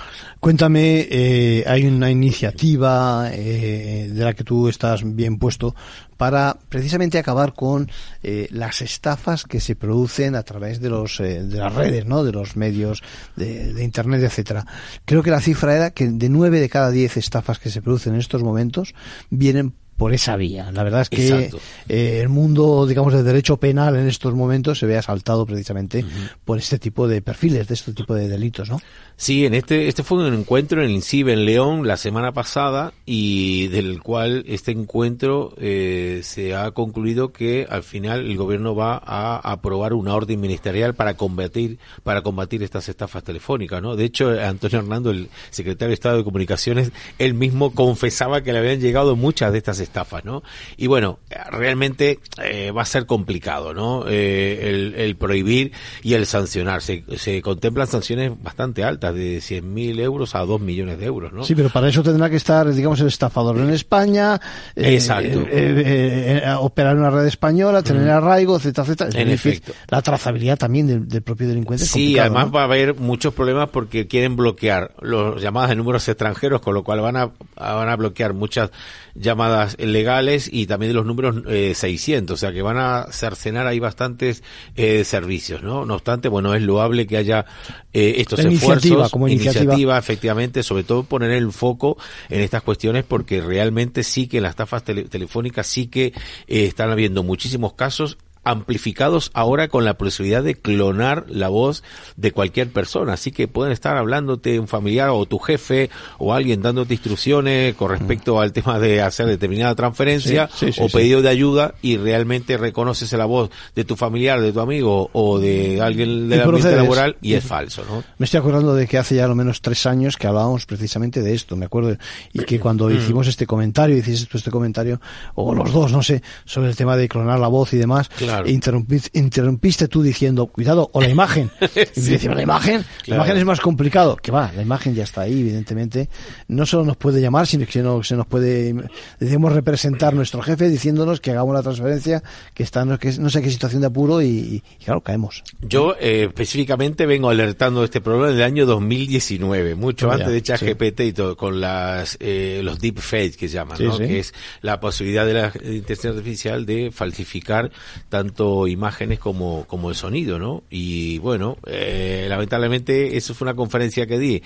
Cuéntame, eh, hay una iniciativa eh, de la que tú estás bien puesto para precisamente acabar con eh, las estafas que se producen a través de los eh, de las redes, ¿no? De los medios de, de internet, etcétera. Creo que la cifra era que de nueve de cada diez estafas que se producen en estos momentos vienen por esa vía. La verdad es que eh, el mundo, digamos, del derecho penal en estos momentos se ve asaltado precisamente uh-huh. por este tipo de perfiles, de este tipo de delitos, ¿no?
Sí, en este este fue un encuentro en el INCIBE en León la semana pasada, y del cual este encuentro eh, se ha concluido que al final el gobierno va a aprobar una orden ministerial para combatir para combatir estas estafas telefónicas, ¿no? De hecho, Antonio Hernando, el secretario de Estado de Comunicaciones, él mismo confesaba que le habían llegado muchas de estas estafas, ¿no? Y bueno, realmente eh, va a ser complicado, ¿no? Eh, el, el prohibir y el sancionar. Se, se contemplan sanciones bastante altas, de cien mil euros a dos millones de euros, ¿no?
Sí, pero para eso tendrá que estar, digamos, el estafador en España, eh,
Exacto.
Eh, eh, eh, operar en una red española, tener mm. arraigo, etcétera, etcétera. Es
en
decir,
efecto.
La trazabilidad también del, del propio delincuente es
Sí, además
¿no?
va a haber muchos problemas porque quieren bloquear los llamadas de números extranjeros, con lo cual van a van a bloquear muchas llamadas legales y también de los números eh, seiscientos, o sea que van a cercenar ahí bastantes eh, servicios, ¿no? No obstante, bueno, es loable que haya eh, estos
La
esfuerzos,
iniciativa, como iniciativa.
iniciativa, efectivamente, sobre todo poner el foco en estas cuestiones, porque realmente sí que en las estafas tele, telefónicas sí que eh, están habiendo muchísimos casos amplificados ahora con la posibilidad de clonar la voz de cualquier persona, así que pueden estar hablándote un familiar o tu jefe o alguien dándote instrucciones con respecto mm. al tema de hacer determinada transferencia
sí, sí, sí,
o pedido
sí.
de ayuda, y realmente reconoces la voz de tu familiar, de tu amigo o de alguien del ambiente laboral y es falso, ¿no?
Me estoy acordando de que hace ya al menos tres años que hablábamos precisamente de esto, me acuerdo, y que cuando hicimos este comentario, hiciste tú este comentario, o los dos, no sé, sobre el tema de clonar la voz y demás, claro. E interrumpiste, interrumpiste tú diciendo, cuidado, o la imagen. Y me decía, la imagen, claro. La imagen es más complicado. Que va, la imagen ya está ahí, evidentemente. No solo nos puede llamar, sino que no, se nos puede, debemos representar nuestro jefe diciéndonos que hagamos la transferencia, que está no, que no sé qué situación de apuro y, y claro, caemos.
Yo eh, específicamente vengo alertando de este problema desde el año dos mil diecinueve, mucho oh, antes ya, de ChatGPT sí. y todo, con las eh, los deepfakes que se llaman, sí, ¿no? Sí. Que es la posibilidad de la inteligencia artificial de falsificar tanto imágenes como como el sonido, ¿no? Y bueno, eh, lamentablemente eso fue una conferencia que di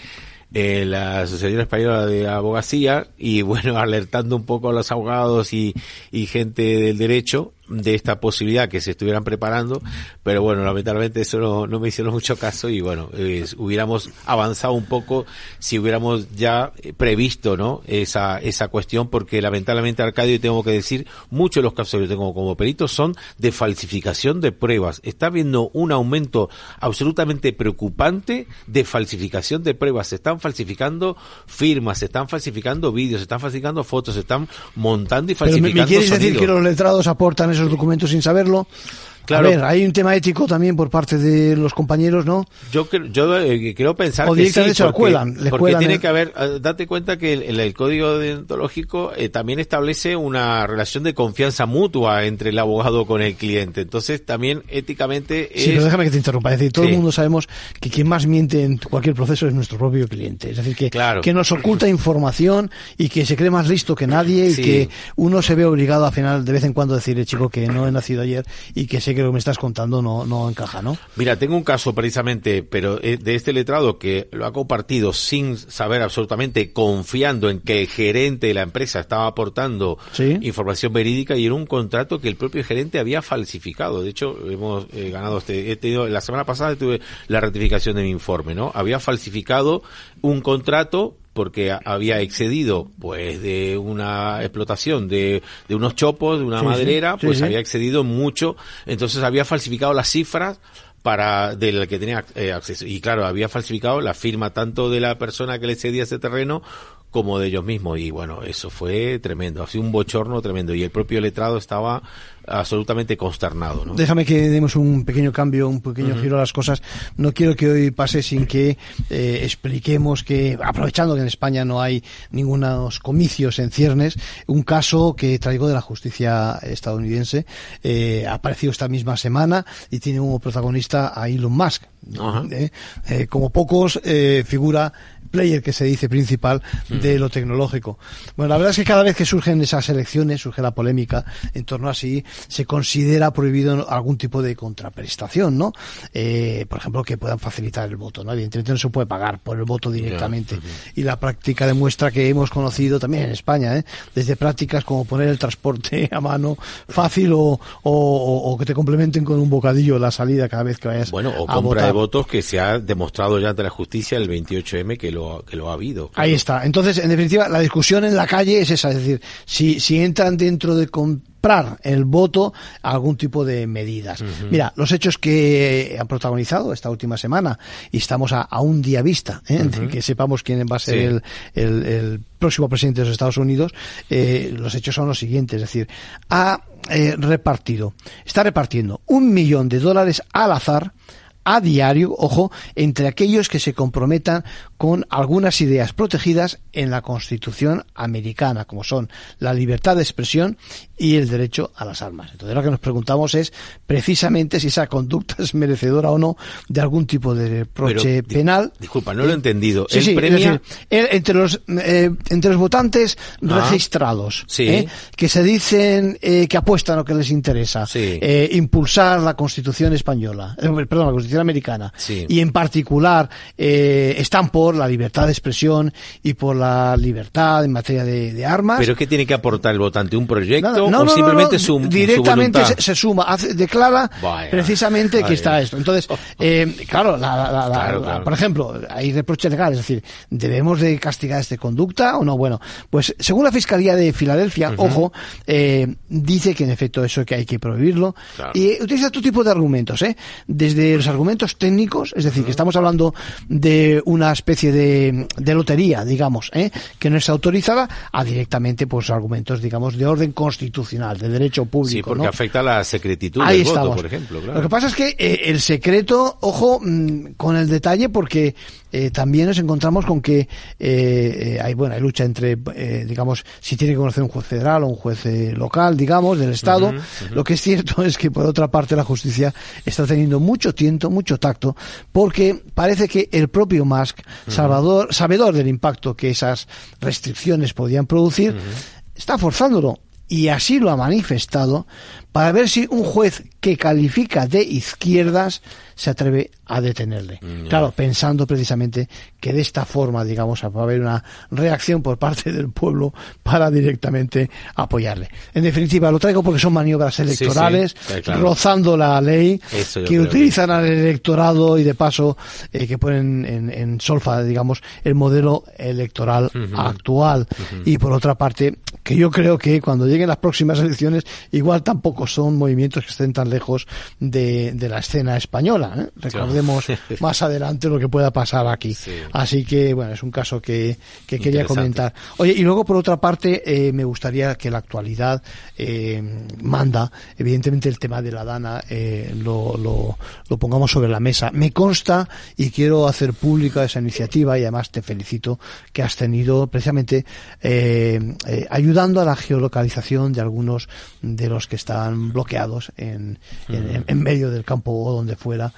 en la Asociación Española de Abogacía y bueno, alertando un poco a los abogados y, y gente del derecho, de esta posibilidad que se estuvieran preparando, pero bueno, lamentablemente eso no, no me hicieron mucho caso y bueno, eh, hubiéramos avanzado un poco si hubiéramos ya previsto, ¿no? Esa, esa cuestión, porque lamentablemente, Arcadio, tengo que decir, muchos de los casos que yo tengo como perito son de falsificación de pruebas. Está habiendo un aumento absolutamente preocupante de falsificación de pruebas. Se están falsificando firmas, se están falsificando vídeos, se están falsificando fotos, se están montando y falsificando
Pero ¿me, me quieres
sonido.
decir que los letrados aportan esos documentos sin saberlo? Claro. A ver, hay un tema ético también por parte de los compañeros, ¿no?
Yo creo, yo eh, quiero pensar
o
que sí,
porque, se cuelan,
porque
cuelan
tiene
el...
que haber, eh, date cuenta que el, el código deontológico eh, también establece una relación de confianza mutua entre el abogado con el cliente. Entonces también éticamente es...
Sí, pero déjame que te interrumpa. Es decir, todo
sí.
el mundo sabemos que quien más miente en cualquier proceso es nuestro propio cliente. Es decir, que,
claro.
que nos oculta información y que se cree más listo que nadie y
sí.
que uno se ve obligado al final de vez en cuando a decirle, chico, que no he nacido ayer y que sé que lo que me estás contando no, no encaja, ¿no?
Mira, tengo un caso precisamente, pero de este letrado que lo ha compartido sin saber absolutamente, confiando en que el gerente de la empresa estaba aportando ¿sí? información verídica y era un contrato que el propio gerente había falsificado. De hecho, hemos eh, ganado este, he tenido, la semana pasada tuve la ratificación de mi informe, ¿no? Había falsificado un contrato porque había excedido pues de una explotación de, de unos chopos, de una sí, maderera, sí, pues sí, había excedido mucho, entonces había falsificado las cifras para del que tenía eh, acceso y claro, había falsificado la firma tanto de la persona que le cedía ese terreno como de ellos mismos y bueno, eso fue tremendo, ha sido un bochorno tremendo y el propio letrado estaba absolutamente consternado, ¿no?
Déjame que demos un pequeño cambio, un pequeño uh-huh. giro a las cosas. No quiero que hoy pase sin que eh, expliquemos que, aprovechando que en España no hay ningunos comicios en ciernes, un caso que traigo de la justicia estadounidense, eh, ha aparecido esta misma semana y tiene como protagonista a Elon Musk. Uh-huh. Eh, eh, como pocos, eh, figura player que se dice principal uh-huh. de lo tecnológico. Bueno, la verdad es que cada vez que surgen esas elecciones, surge la polémica en torno a si se considera prohibido algún tipo de contraprestación, ¿no? Eh, por ejemplo, que puedan facilitar el voto, ¿no? Evidentemente no se puede pagar por el voto directamente. Yeah. Uh-huh. Y la práctica demuestra que hemos conocido también en España, ¿eh? Desde prácticas como poner el transporte a mano fácil o, o, o que te complementen con un bocadillo la salida cada vez que vayas
bueno, o
a
compra
votar.
De votos que se ha demostrado ya ante la justicia el veintiocho eme que lo, que lo ha habido. Claro.
Ahí está. Entonces, en definitiva, la discusión en la calle es esa, es decir, si, si entran dentro de comprar el voto algún tipo de medidas. Uh-huh. Mira, los hechos que han protagonizado esta última semana, y estamos a, a un día vista, ¿eh? Uh-huh. que sepamos quién va a ser sí. el, el, el próximo presidente de los Estados Unidos, eh, los hechos son los siguientes, es decir, ha eh, repartido, está repartiendo un millón de dólares al azar a diario, ojo, entre aquellos que se comprometan con algunas ideas protegidas en la Constitución americana, como son la libertad de expresión y el derecho a las armas. Entonces lo que nos preguntamos es precisamente si esa conducta es merecedora o no de algún tipo de reproche
Pero,
penal.
Disculpa, no lo he entendido.
Sí,
¿El
sí,
premia...
es decir, el, entre los eh, entre los votantes
ah,
registrados,
sí.
eh, que se dicen eh, que apuestan lo que les interesa,
sí.
eh, impulsar la Constitución española, eh, perdón, la Constitución americana,
sí.
y en particular eh, están por la libertad de expresión y por la libertad en materia de, de armas.
¿Pero qué tiene que aportar el votante? ¿Un proyecto
no, no,
o
no,
simplemente
no,
su,
directamente
su
se, se suma, hace, declara
Vaya,
precisamente
vaya.
que está esto. Entonces, eh, claro, la, la, la,
claro,
la,
claro.
por ejemplo, hay reproches legales, es decir, ¿debemos de castigar esta conducta o no? Bueno, pues según la Fiscalía de Filadelfia, uh-huh. ojo, eh, dice que en efecto eso que hay que prohibirlo, claro. y utiliza todo tipo de argumentos, ¿eh? Desde los argumentos técnicos, es decir, uh-huh. que estamos hablando de una especie de, de lotería, digamos, ¿eh? que no está autorizada, a directamente pues argumentos, digamos, de orden constitucional, de derecho público.
Sí, porque
¿no?
afecta a la secretitud
Ahí
del
estamos.
voto, por ejemplo. Claro.
Lo que pasa es que eh, el secreto, ojo, mmm, con el detalle, porque eh, también nos encontramos con que eh, eh, hay, bueno, hay lucha entre, eh, digamos, si tiene que conocer un juez federal o un juez eh, local, digamos, del Estado. Uh-huh, uh-huh. Lo que es cierto es que, por otra parte, la justicia está teniendo mucho tiento, mucho tacto, porque parece que el propio Musk, uh-huh. Salvador, sabedor del impacto que esas restricciones podían producir, uh-huh. está forzándolo. y así lo ha manifestado, para ver si un juez que califica de izquierdas se atreve a detenerle. Mm. Claro, pensando precisamente que de esta forma, digamos, va a haber una reacción por parte del pueblo para directamente apoyarle. En definitiva, lo traigo porque son maniobras electorales, sí, sí, claro, rozando la ley, que utilizan que... al electorado y de paso eh, que ponen en, en solfa, digamos, el modelo electoral uh-huh. actual. Uh-huh. Y por otra parte, que yo creo que cuando lleguen las próximas elecciones, igual tampoco son movimientos que estén tan lejos de, de la escena española, ¿eh? Recordemos más adelante lo que pueda pasar aquí. Sí. Así que, bueno, es un caso que, que quería comentar. Oye, y luego por otra parte, eh, me gustaría que la actualidad eh, manda, evidentemente el tema de la Dana eh, lo, lo, lo pongamos sobre la mesa. Me consta y quiero hacer pública esa iniciativa y además te felicito que has tenido precisamente eh, eh, ayudando a la geolocalización de algunos de los que están bloqueados en, en, en medio del campo o donde fuera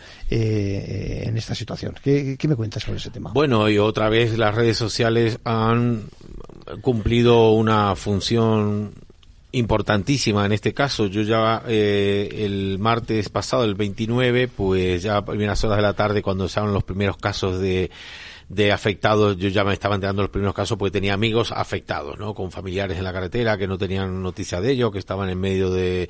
eh, en esta situación. ¿Qué, ¿Qué me cuentas sobre ese tema?
Bueno, y otra vez las redes sociales han cumplido una función importantísima en este caso. Yo ya eh, el martes pasado, el veintinueve, pues ya a primeras horas de la tarde, cuando se hablan los primeros casos de de afectados, yo ya me estaba enterando de los primeros casos porque tenía amigos afectados, ¿no? Con familiares en la carretera que no tenían noticia de ellos, que estaban en medio de,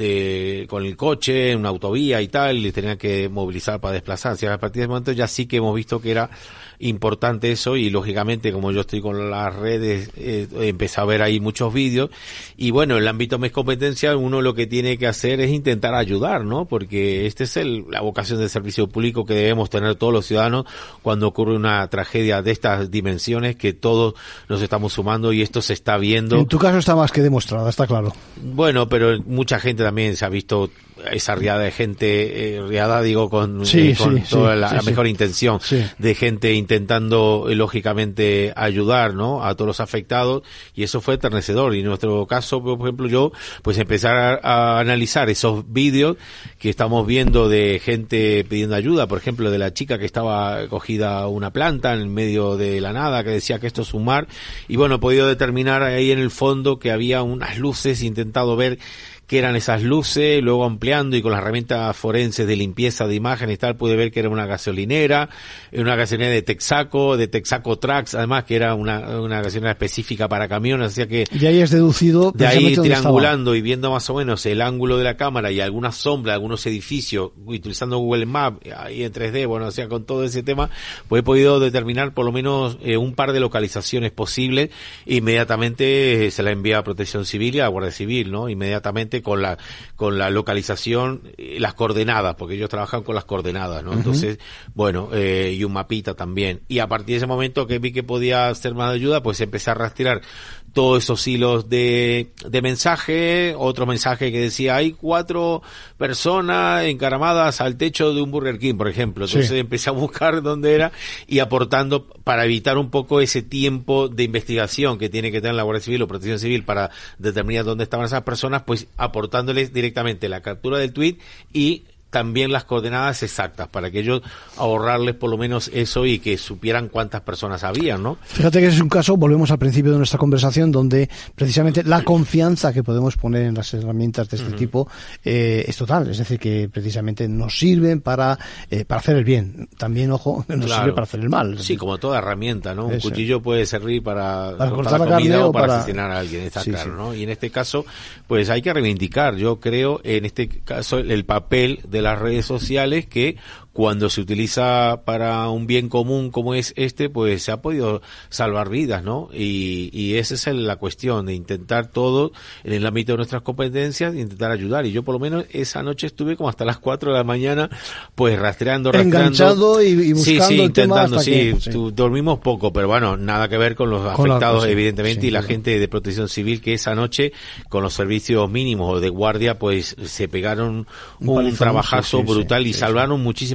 de, con el coche, en una autovía y tal, y les tenían que movilizar para desplazarse. A partir de ese momento ya sí que hemos visto que era importante eso y lógicamente como yo estoy con las redes eh, empecé a ver ahí muchos vídeos y bueno, en el ámbito de mis competencias uno lo que tiene que hacer es intentar ayudar, ¿no? Porque este es el, la vocación de servicio público que debemos tener todos los ciudadanos cuando ocurre una tragedia de estas dimensiones, que todos nos estamos sumando y esto se está viendo.
En tu caso está más que demostrado, está claro.
Bueno, pero mucha gente también se ha visto esa riada de gente, eh, riada digo con,
sí,
eh, con
sí,
toda
sí,
la,
sí,
la
sí.
mejor intención
sí.
de gente intentando eh, lógicamente ayudar, ¿no? A todos los afectados y eso fue eternecedor y en nuestro caso, por ejemplo, yo pues empezar a, a analizar esos vídeos que estamos viendo de gente pidiendo ayuda, por ejemplo, de la chica que estaba cogida a una planta en medio de la nada, que decía que esto es un mar y bueno, he podido determinar ahí en el fondo que había unas luces, intentado ver qué eran esas luces, luego ampliando y con las herramientas forenses de limpieza de imágenes y tal, pude ver que era una gasolinera, una gasolinera de Texaco, de Texaco Trucks, además que era una, una gasolinera específica para camiones, o que...
Y ahí has deducido...
De ahí triangulando y viendo más o menos el ángulo de la cámara y alguna sombra, algunos edificios, utilizando Google Maps, ahí en tres D, bueno, o sea, con todo ese tema, pues he podido determinar por lo menos eh, un par de localizaciones posibles, e inmediatamente eh, se la envía a Protección Civil y a Guardia Civil, ¿no? Inmediatamente con la con la localización, las coordenadas, porque ellos trabajan con las coordenadas, ¿no? Uh-huh. Entonces, bueno, eh, y un mapita también. Y a partir de ese momento que vi que podía ser más de ayuda, pues empecé a rastrear todos esos hilos de, de mensaje, otro mensaje que decía, hay cuatro personas encaramadas al techo de un Burger King, por ejemplo. Entonces sí. empecé a buscar dónde era y aportando para evitar un poco ese tiempo de investigación que tiene que tener la Guardia Civil o Protección Civil para determinar dónde estaban esas personas, pues aportándoles directamente la captura del tweet y también las coordenadas exactas para que ellos ahorrarles por lo menos eso y que supieran cuántas personas había, ¿no?
Fíjate que ese es un caso, volvemos al principio de nuestra conversación, donde precisamente la confianza que podemos poner en las herramientas de este uh-huh. tipo eh, es total, es decir, que precisamente nos sirven para eh, para hacer el bien, también, ojo, nos claro. sirve para hacer el mal.
Sí, como toda herramienta, ¿no? Un eso. Cuchillo puede servir para,
para cortar
para
la
comida
carne
o para,
para
asesinar a alguien, está sí, claro, sí. ¿no? Y en este caso, pues hay que reivindicar, yo creo, en este caso, el papel de las redes sociales que cuando se utiliza para un bien común como es este, pues se ha podido salvar vidas, ¿no? Y, y esa es la cuestión, de intentar todo en el ámbito de nuestras competencias, intentar ayudar. Y yo por lo menos esa noche estuve como hasta las cuatro de la mañana, pues rastreando, rastreando.
Enganchado y, y buscando
sí, sí,
el tema
intentando,
hasta
sí,
que, sí.
Tu, dormimos poco, pero bueno, nada que ver con los con afectados, la, evidentemente, sí, y la claro. gente de Protección Civil que esa noche, con los servicios mínimos o de guardia, pues se pegaron un, un trabajazo sí, brutal sí, y sí, salvaron sí. muchísimas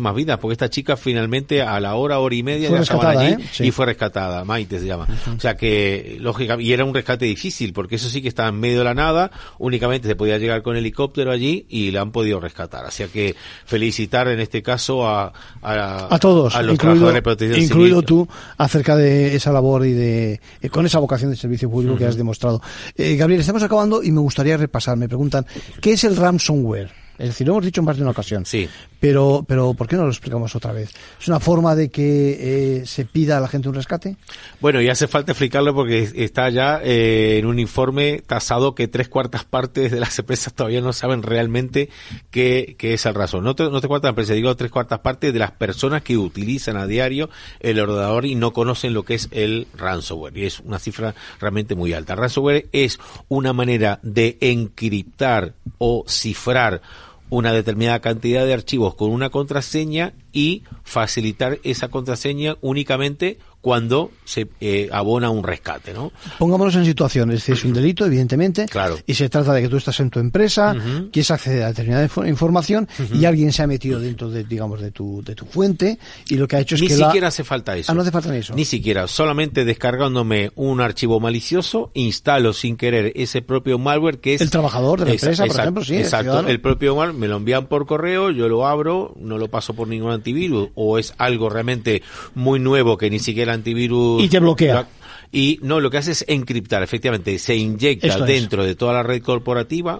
muchísimas vidas, porque esta chica finalmente a la hora, hora y media
fue
ya estaban allí,
¿eh? Sí.
Y fue rescatada. Maite se llama. Uh-huh. O sea que, lógica, y era un rescate difícil, porque eso sí que estaba en medio de la nada, únicamente se podía llegar con helicóptero allí y la han podido rescatar. Así que felicitar en este caso a, a,
a todos,
a los
incluido,
trabajadores de protección
incluido
civil.
tú, acerca de esa labor y de eh, con esa vocación de servicio público uh-huh. que has demostrado. Eh, Gabriel, estamos acabando y me gustaría repasar. Me preguntan, ¿qué es el ransomware? Es decir, lo hemos dicho en más de una ocasión.
Sí.
Pero, pero ¿por qué no lo explicamos otra vez? ¿Es una forma de que eh, se pida a la gente un rescate?
Bueno, y hace falta explicarlo porque está ya eh, en un informe tasado que tres cuartas partes de las empresas todavía no saben realmente qué, qué es el ransomware. No, te, no tres cuartas empresas, digo tres cuartas partes de las personas que utilizan a diario el ordenador y no conocen lo que es el ransomware. Y es una cifra realmente muy alta. El ransomware es una manera de encriptar o cifrar una determinada cantidad de archivos con una contraseña y facilitar esa contraseña únicamente cuando se eh, abona un rescate, ¿no?
Pongámonos en situaciones, es decir, es un delito, evidentemente,
claro.
Y se trata de que tú estás en tu empresa, uh-huh. quieres acceder a determinada información uh-huh. y alguien se ha metido dentro de, digamos, de tu de tu fuente y lo que ha hecho es
Ni
que
siquiera
la...
hace falta eso.
Ah, no hace falta eso.
Ni siquiera, solamente descargándome un archivo malicioso, instalo sin querer ese propio malware que es...
El trabajador de la
Esa,
empresa,
exacto,
por ejemplo, sí.
Exacto,
el,
el propio malware me lo envían por correo, yo lo abro, no lo paso por ningún antivirus, o es algo realmente muy nuevo que ni siquiera antivirus...
Y te bloquea.
Y no, lo que hace es encriptar, efectivamente, se inyecta
Esto
dentro
es.
de toda la red corporativa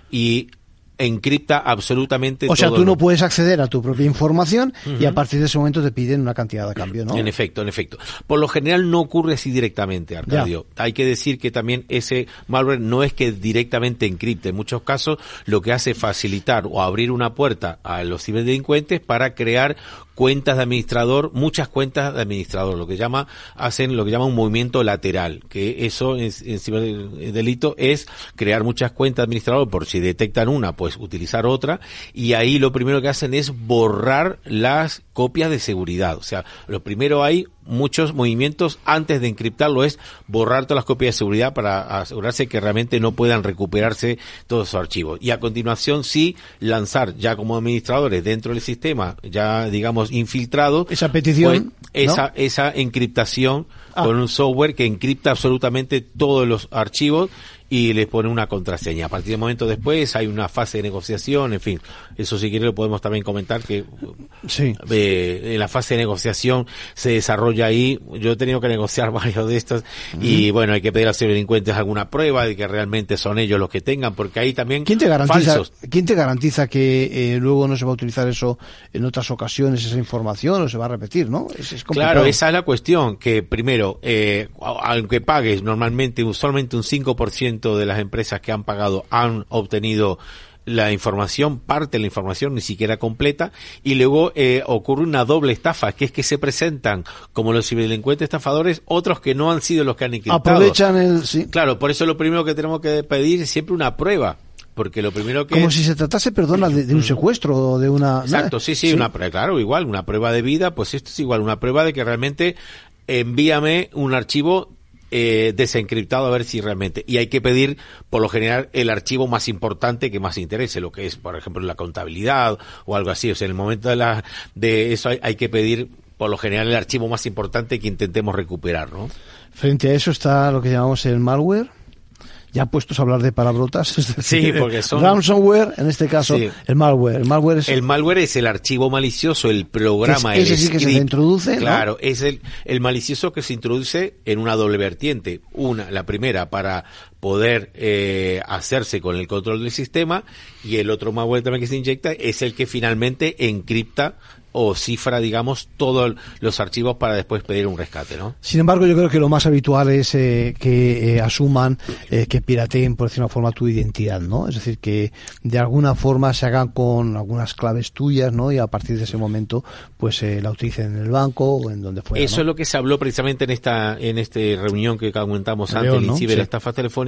y encripta absolutamente todo.
O sea, tú no
el...
puedes acceder a tu propia información
uh-huh.
y a partir de ese momento te piden una cantidad de cambio, ¿no?
En efecto, en efecto. Por lo general no ocurre así directamente, Arcadio. Ya. Hay que decir que también ese malware no es que directamente encripte. En muchos casos lo que hace es facilitar o abrir una puerta a los ciberdelincuentes para crear cuentas de administrador, muchas cuentas de administrador, lo que llama, hacen lo que llama un movimiento lateral, que eso en, en ciberdelito es crear muchas cuentas de administrador, por si detectan una, pues utilizar otra, y ahí lo primero que hacen es borrar las copias de seguridad. O sea, lo primero hay muchos movimientos antes de encriptarlo es borrar todas las copias de seguridad para asegurarse que realmente no puedan recuperarse todos esos archivos. Y a continuación sí lanzar ya como administradores dentro del sistema, ya digamos infiltrado,
esa petición,
pues, esa,
¿no?
esa encriptación
ah.
con un software que encripta absolutamente todos los archivos y les pone una contraseña. A partir de un momento después hay una fase de negociación, en fin, eso si quiere lo podemos también comentar que
sí.
eh, en la fase de negociación se desarrolla ahí, yo he tenido que negociar varios de estos uh-huh. y bueno, hay que pedir a los delincuentes alguna prueba de que realmente son ellos los que tengan, porque ahí también
¿Quién te garantiza,
falsos.
¿Quién te garantiza que eh, luego no se va a utilizar eso en otras ocasiones, esa información, o se va a repetir, ¿no? Es, es
claro, esa es la cuestión, que primero, eh, aunque pagues normalmente solamente un cinco por ciento de las empresas que han pagado han obtenido la información, parte de la información, ni siquiera completa, y luego eh, ocurre una doble estafa, que es que se presentan como los ciberdelincuentes estafadores otros que no han sido los que han encriptado.
Aprovechan el... Sí.
Claro, por eso lo primero que tenemos que pedir es siempre una prueba. Porque lo primero que...
Como si se tratase, perdona, de, de un secuestro o de una...
Exacto, sí, sí, sí, una prueba, claro, igual, una prueba de vida, pues esto es igual, una prueba de que realmente envíame un archivo Eh, desencriptado a ver si realmente, y hay que pedir por lo general el archivo más importante que más interese, lo que es por ejemplo la contabilidad o algo así. O sea, en el momento de la de eso hay, hay que pedir por lo general el archivo más importante que intentemos recuperar, ¿no?
Frente a eso está lo que llamamos el malware. Ya puestos a hablar de palabrotas, es decir,
sí, porque son
ransomware, en este caso, sí. el malware. El malware es
el malware es el archivo malicioso, el programa,
es,
el
ese sí
script,
que se introduce,
claro,
¿no?
es el el malicioso que se introduce en una doble vertiente. Una, la primera para poder eh, hacerse con el control del sistema, y el otro malware también que se inyecta es el que finalmente encripta o cifra, digamos, todos los archivos para después pedir un rescate, ¿no?
Sin embargo, yo creo que lo más habitual es eh, que eh, asuman, eh, que pirateen, por decir una forma, tu identidad, ¿no? Es decir, que de alguna forma se hagan con algunas claves tuyas, ¿no? Y a partir de ese momento, pues eh, la utilicen en el banco o en donde fuera,
Eso
¿no?
es lo que se habló precisamente en esta en esta reunión que comentamos
en
antes,
León,
el
¿no?
ciber
Sí.
estafa telefónica,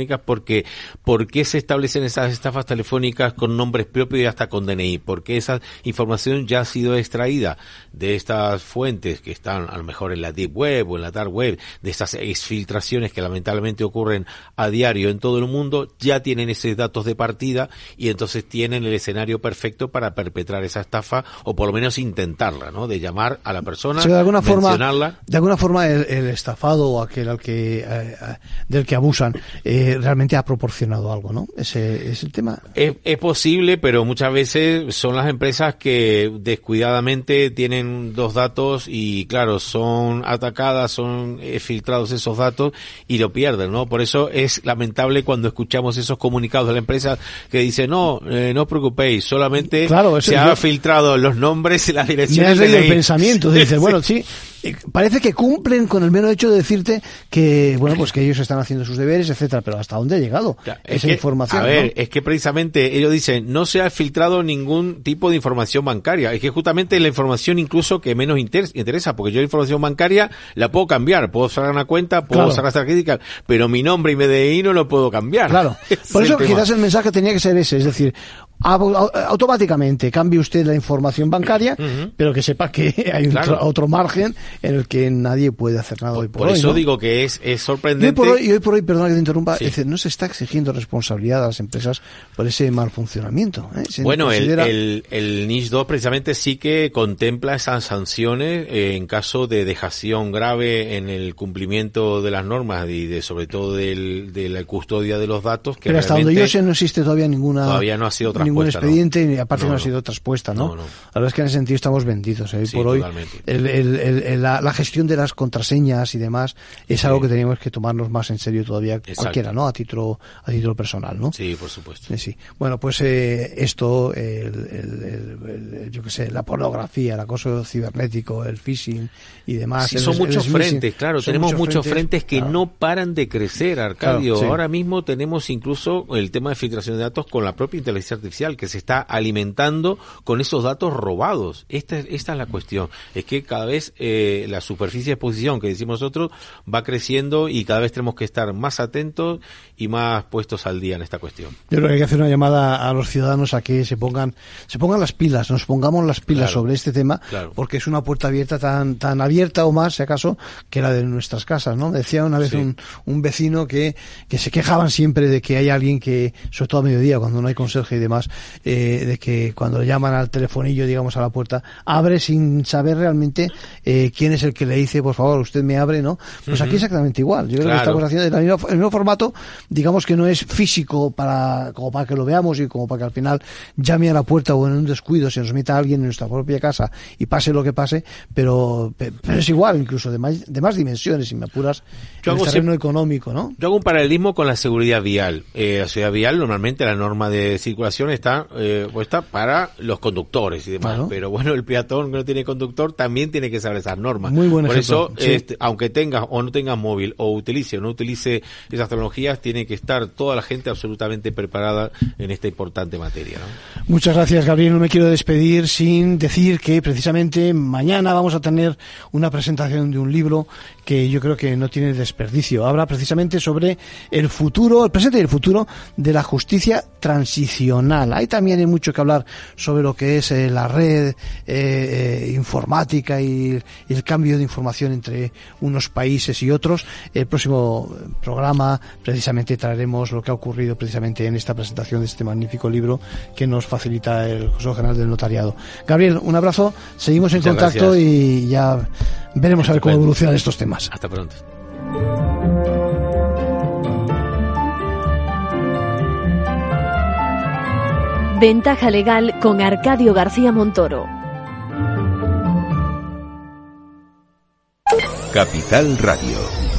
telefónicas, porque ¿por qué se establecen esas estafas telefónicas con nombres propios y hasta con D N I? Porque esa información ya ha sido extraída de estas fuentes que están a lo mejor en la deep web o en la dark web, de estas exfiltraciones que lamentablemente ocurren a diario en todo el mundo, ya tienen esos datos de partida y entonces tienen el escenario perfecto para perpetrar esa estafa, o por lo menos intentarla, ¿no? De llamar a la persona,
o sea, de alguna
mencionarla.
Forma, de alguna forma el, el estafado o aquel al que eh, del que abusan eh, realmente ha proporcionado algo, ¿no? Ese es el tema.
Es, es posible, pero muchas veces son las empresas que descuidadamente tienen dos datos y claro, son atacadas, son filtrados esos datos y lo pierden, ¿no? Por eso es lamentable cuando escuchamos esos comunicados de la empresa que dicen, no, eh, no os preocupéis, solamente
claro,
se han filtrado los nombres y las direcciones.
Me has
de
leído el pensamiento, dices, bueno, sí, parece que cumplen con el mero hecho de decirte que, bueno, pues que ellos están haciendo sus deberes, etcétera, pero ¿hasta dónde ha llegado
claro,
esa
que,
información?
A ver,
¿no?
Es que precisamente ellos dicen, no se ha filtrado ningún tipo de información bancaria, es que justamente la información incluso que menos inter- interesa, porque yo la información bancaria la puedo cambiar, puedo cerrar una cuenta, puedo
claro.
cerrar esta crítica, pero mi nombre y mi D N I no lo puedo cambiar.
Claro, por eso quizás el mensaje tenía que ser ese, es decir, automáticamente cambie usted la información bancaria, uh-huh. pero que sepa que hay claro. otro, otro margen en el que nadie puede hacer nada hoy por,
por
hoy.
Por eso
¿no?
digo que es, es sorprendente.
Y hoy por hoy, y hoy, por hoy perdona que te interrumpa,
sí.
es decir, no se está exigiendo responsabilidad a las empresas por ese mal funcionamiento. ¿eh? Se
bueno,
considera...
el, el, el N I S dos precisamente sí que contempla esas sanciones eh, en caso de dejación grave en el cumplimiento de las normas y de sobre todo del, de la custodia de los datos. Que
pero hasta donde yo sé no existe todavía ninguna
todavía no ha sido
ningún expediente,
¿no?
y aparte no, no ha sido traspuesta, ¿no?
no, no.
La verdad es que en ese sentido estamos benditos. ¿eh? Hoy
sí,
por hoy
totalmente.
el, el, el, la, la gestión de las contraseñas y demás es sí. algo que tenemos que tomarnos más en serio todavía. Exacto. Cualquiera, ¿no? A título a título personal, ¿no?
Sí, por supuesto.
Sí, sí. Bueno, pues eh, esto, el, el, el, el, yo qué sé, la pornografía, el acoso cibernético, el phishing y demás.
Sí,
el,
son
el,
muchos
el
frentes, claro. Tenemos muchos, muchos frentes, frentes que
claro.
no paran de crecer, Arcadio.
Claro, sí.
Ahora mismo tenemos incluso el tema de filtración de datos con la propia inteligencia artificial que se está alimentando con esos datos robados. Esta, esta es la cuestión. Es que cada vez eh, la superficie de exposición que decimos nosotros va creciendo y cada vez tenemos que estar más atentos y más puestos al día en esta cuestión.
Yo creo que hay que hacer una llamada a los ciudadanos a que se pongan se pongan las pilas, nos pongamos las pilas
claro,
sobre este tema,
claro.
porque es una puerta abierta tan tan abierta o más, si acaso, que la de nuestras casas, ¿no? Decía una vez sí. un, un vecino que, que se quejaban siempre de que hay alguien que, sobre todo a mediodía, cuando no hay conserje y demás, eh, de que cuando le llaman al telefonillo, digamos, a la puerta, abre sin saber realmente eh, quién es el que le dice, por favor, usted me abre, ¿no? Pues uh-huh. aquí exactamente igual. Yo creo claro. que estamos haciendo el mismo, el mismo formato, digamos que no es físico para como para que lo veamos y como para que al final llame a la puerta o en un descuido se nos meta alguien en nuestra propia casa y pase lo que pase, pero, pero es igual, incluso de más, de más dimensiones, si me apuras, en el terreno siempre, económico, ¿no?
Yo hago un paralelismo con la seguridad vial. Eh, la seguridad vial, normalmente la norma de circulación está eh, puesta para los conductores y demás, claro. pero bueno, el peatón que no tiene conductor también tiene que saber esas normas.
Muy buen
Por
ejemplo,
eso,
sí.
este, aunque tengas o no tengas móvil, o utilice o no utilice esas tecnologías, tiene que estar toda la gente absolutamente preparada en esta importante materia, ¿no?
Muchas gracias, Gabriel. No me quiero despedir sin decir que precisamente mañana vamos a tener una presentación de un libro que yo creo que no tiene desperdicio. Habla precisamente sobre el futuro, el presente y el futuro de la justicia transicional. Hay también hay mucho que hablar sobre lo que es eh, la red eh, eh, informática y, y el cambio de información entre unos países y otros. El próximo programa precisamente traeremos lo que ha ocurrido precisamente en esta presentación de este magnífico libro que nos facilita el Consejo General del Notariado. Gabriel, un abrazo, seguimos en
Muchas
contacto
gracias.
Y ya veremos a ver cómo evolucionan estos temas.
Hasta pronto.
Ventaja legal con Arcadio García Montoro.
Capital Radio.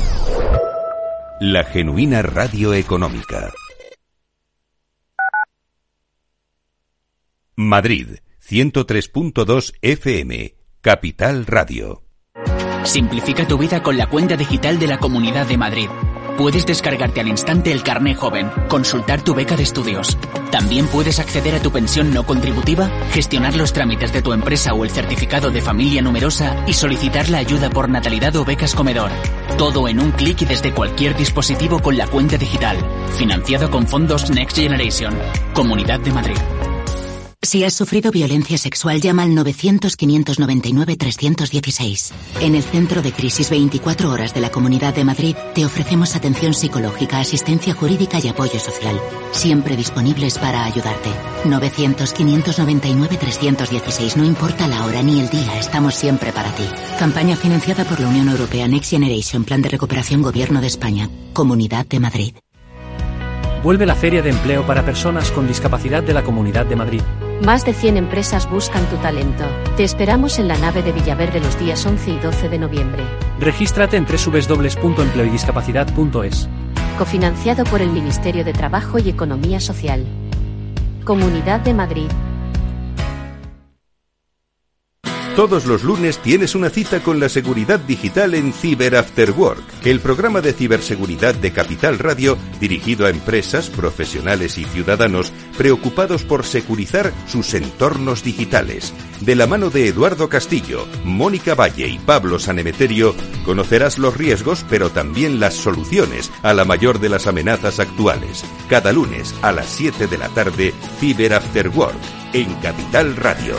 La genuina radio económica. Madrid, ciento tres punto dos F M. Capital Radio.
Simplifica tu vida con la cuenta digital de la Comunidad de Madrid. Puedes descargarte al instante el carné joven, consultar tu beca de estudios. También puedes acceder a tu pensión no contributiva, gestionar los trámites de tu empresa o el certificado de familia numerosa y solicitar la ayuda por natalidad o becas comedor. Todo en un clic y desde cualquier dispositivo con la cuenta digital. Financiado con fondos Next Generation. Comunidad de Madrid.
Si has sufrido violencia sexual, llama al novecientos, quinientos noventa y nueve, trescientos dieciséis. En el Centro de Crisis veinticuatro Horas de la Comunidad de Madrid te ofrecemos atención psicológica, asistencia jurídica y apoyo social. Siempre disponibles para ayudarte. novecientos, quinientos noventa y nueve, trescientos dieciséis. No importa la hora ni el día, estamos siempre para ti. Campaña financiada por la Unión Europea Next Generation, Plan de Recuperación Gobierno de España. Comunidad de Madrid.
Vuelve la Feria de Empleo para Personas con Discapacidad de la Comunidad de Madrid.
Más de cien empresas buscan tu talento. Te esperamos en la nave de Villaverde los días once y doce de noviembre.
Regístrate en doble u doble u doble u punto empleo y discapacidad punto es.
Cofinanciado por el Ministerio de Trabajo y Economía Social. Comunidad de Madrid.
Todos los lunes tienes una cita con la seguridad digital en Cyber After Work, el programa de ciberseguridad de Capital Radio dirigido a empresas, profesionales y ciudadanos preocupados por securizar sus entornos digitales. De la mano de Eduardo Castillo, Mónica Valle y Pablo Sanemeterio, conocerás los riesgos pero también las soluciones a la mayor de las amenazas actuales. Cada lunes a las siete de la tarde, Cyber After Work, en Capital Radio.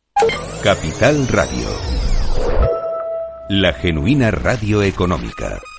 Capital Radio, la genuina radio económica.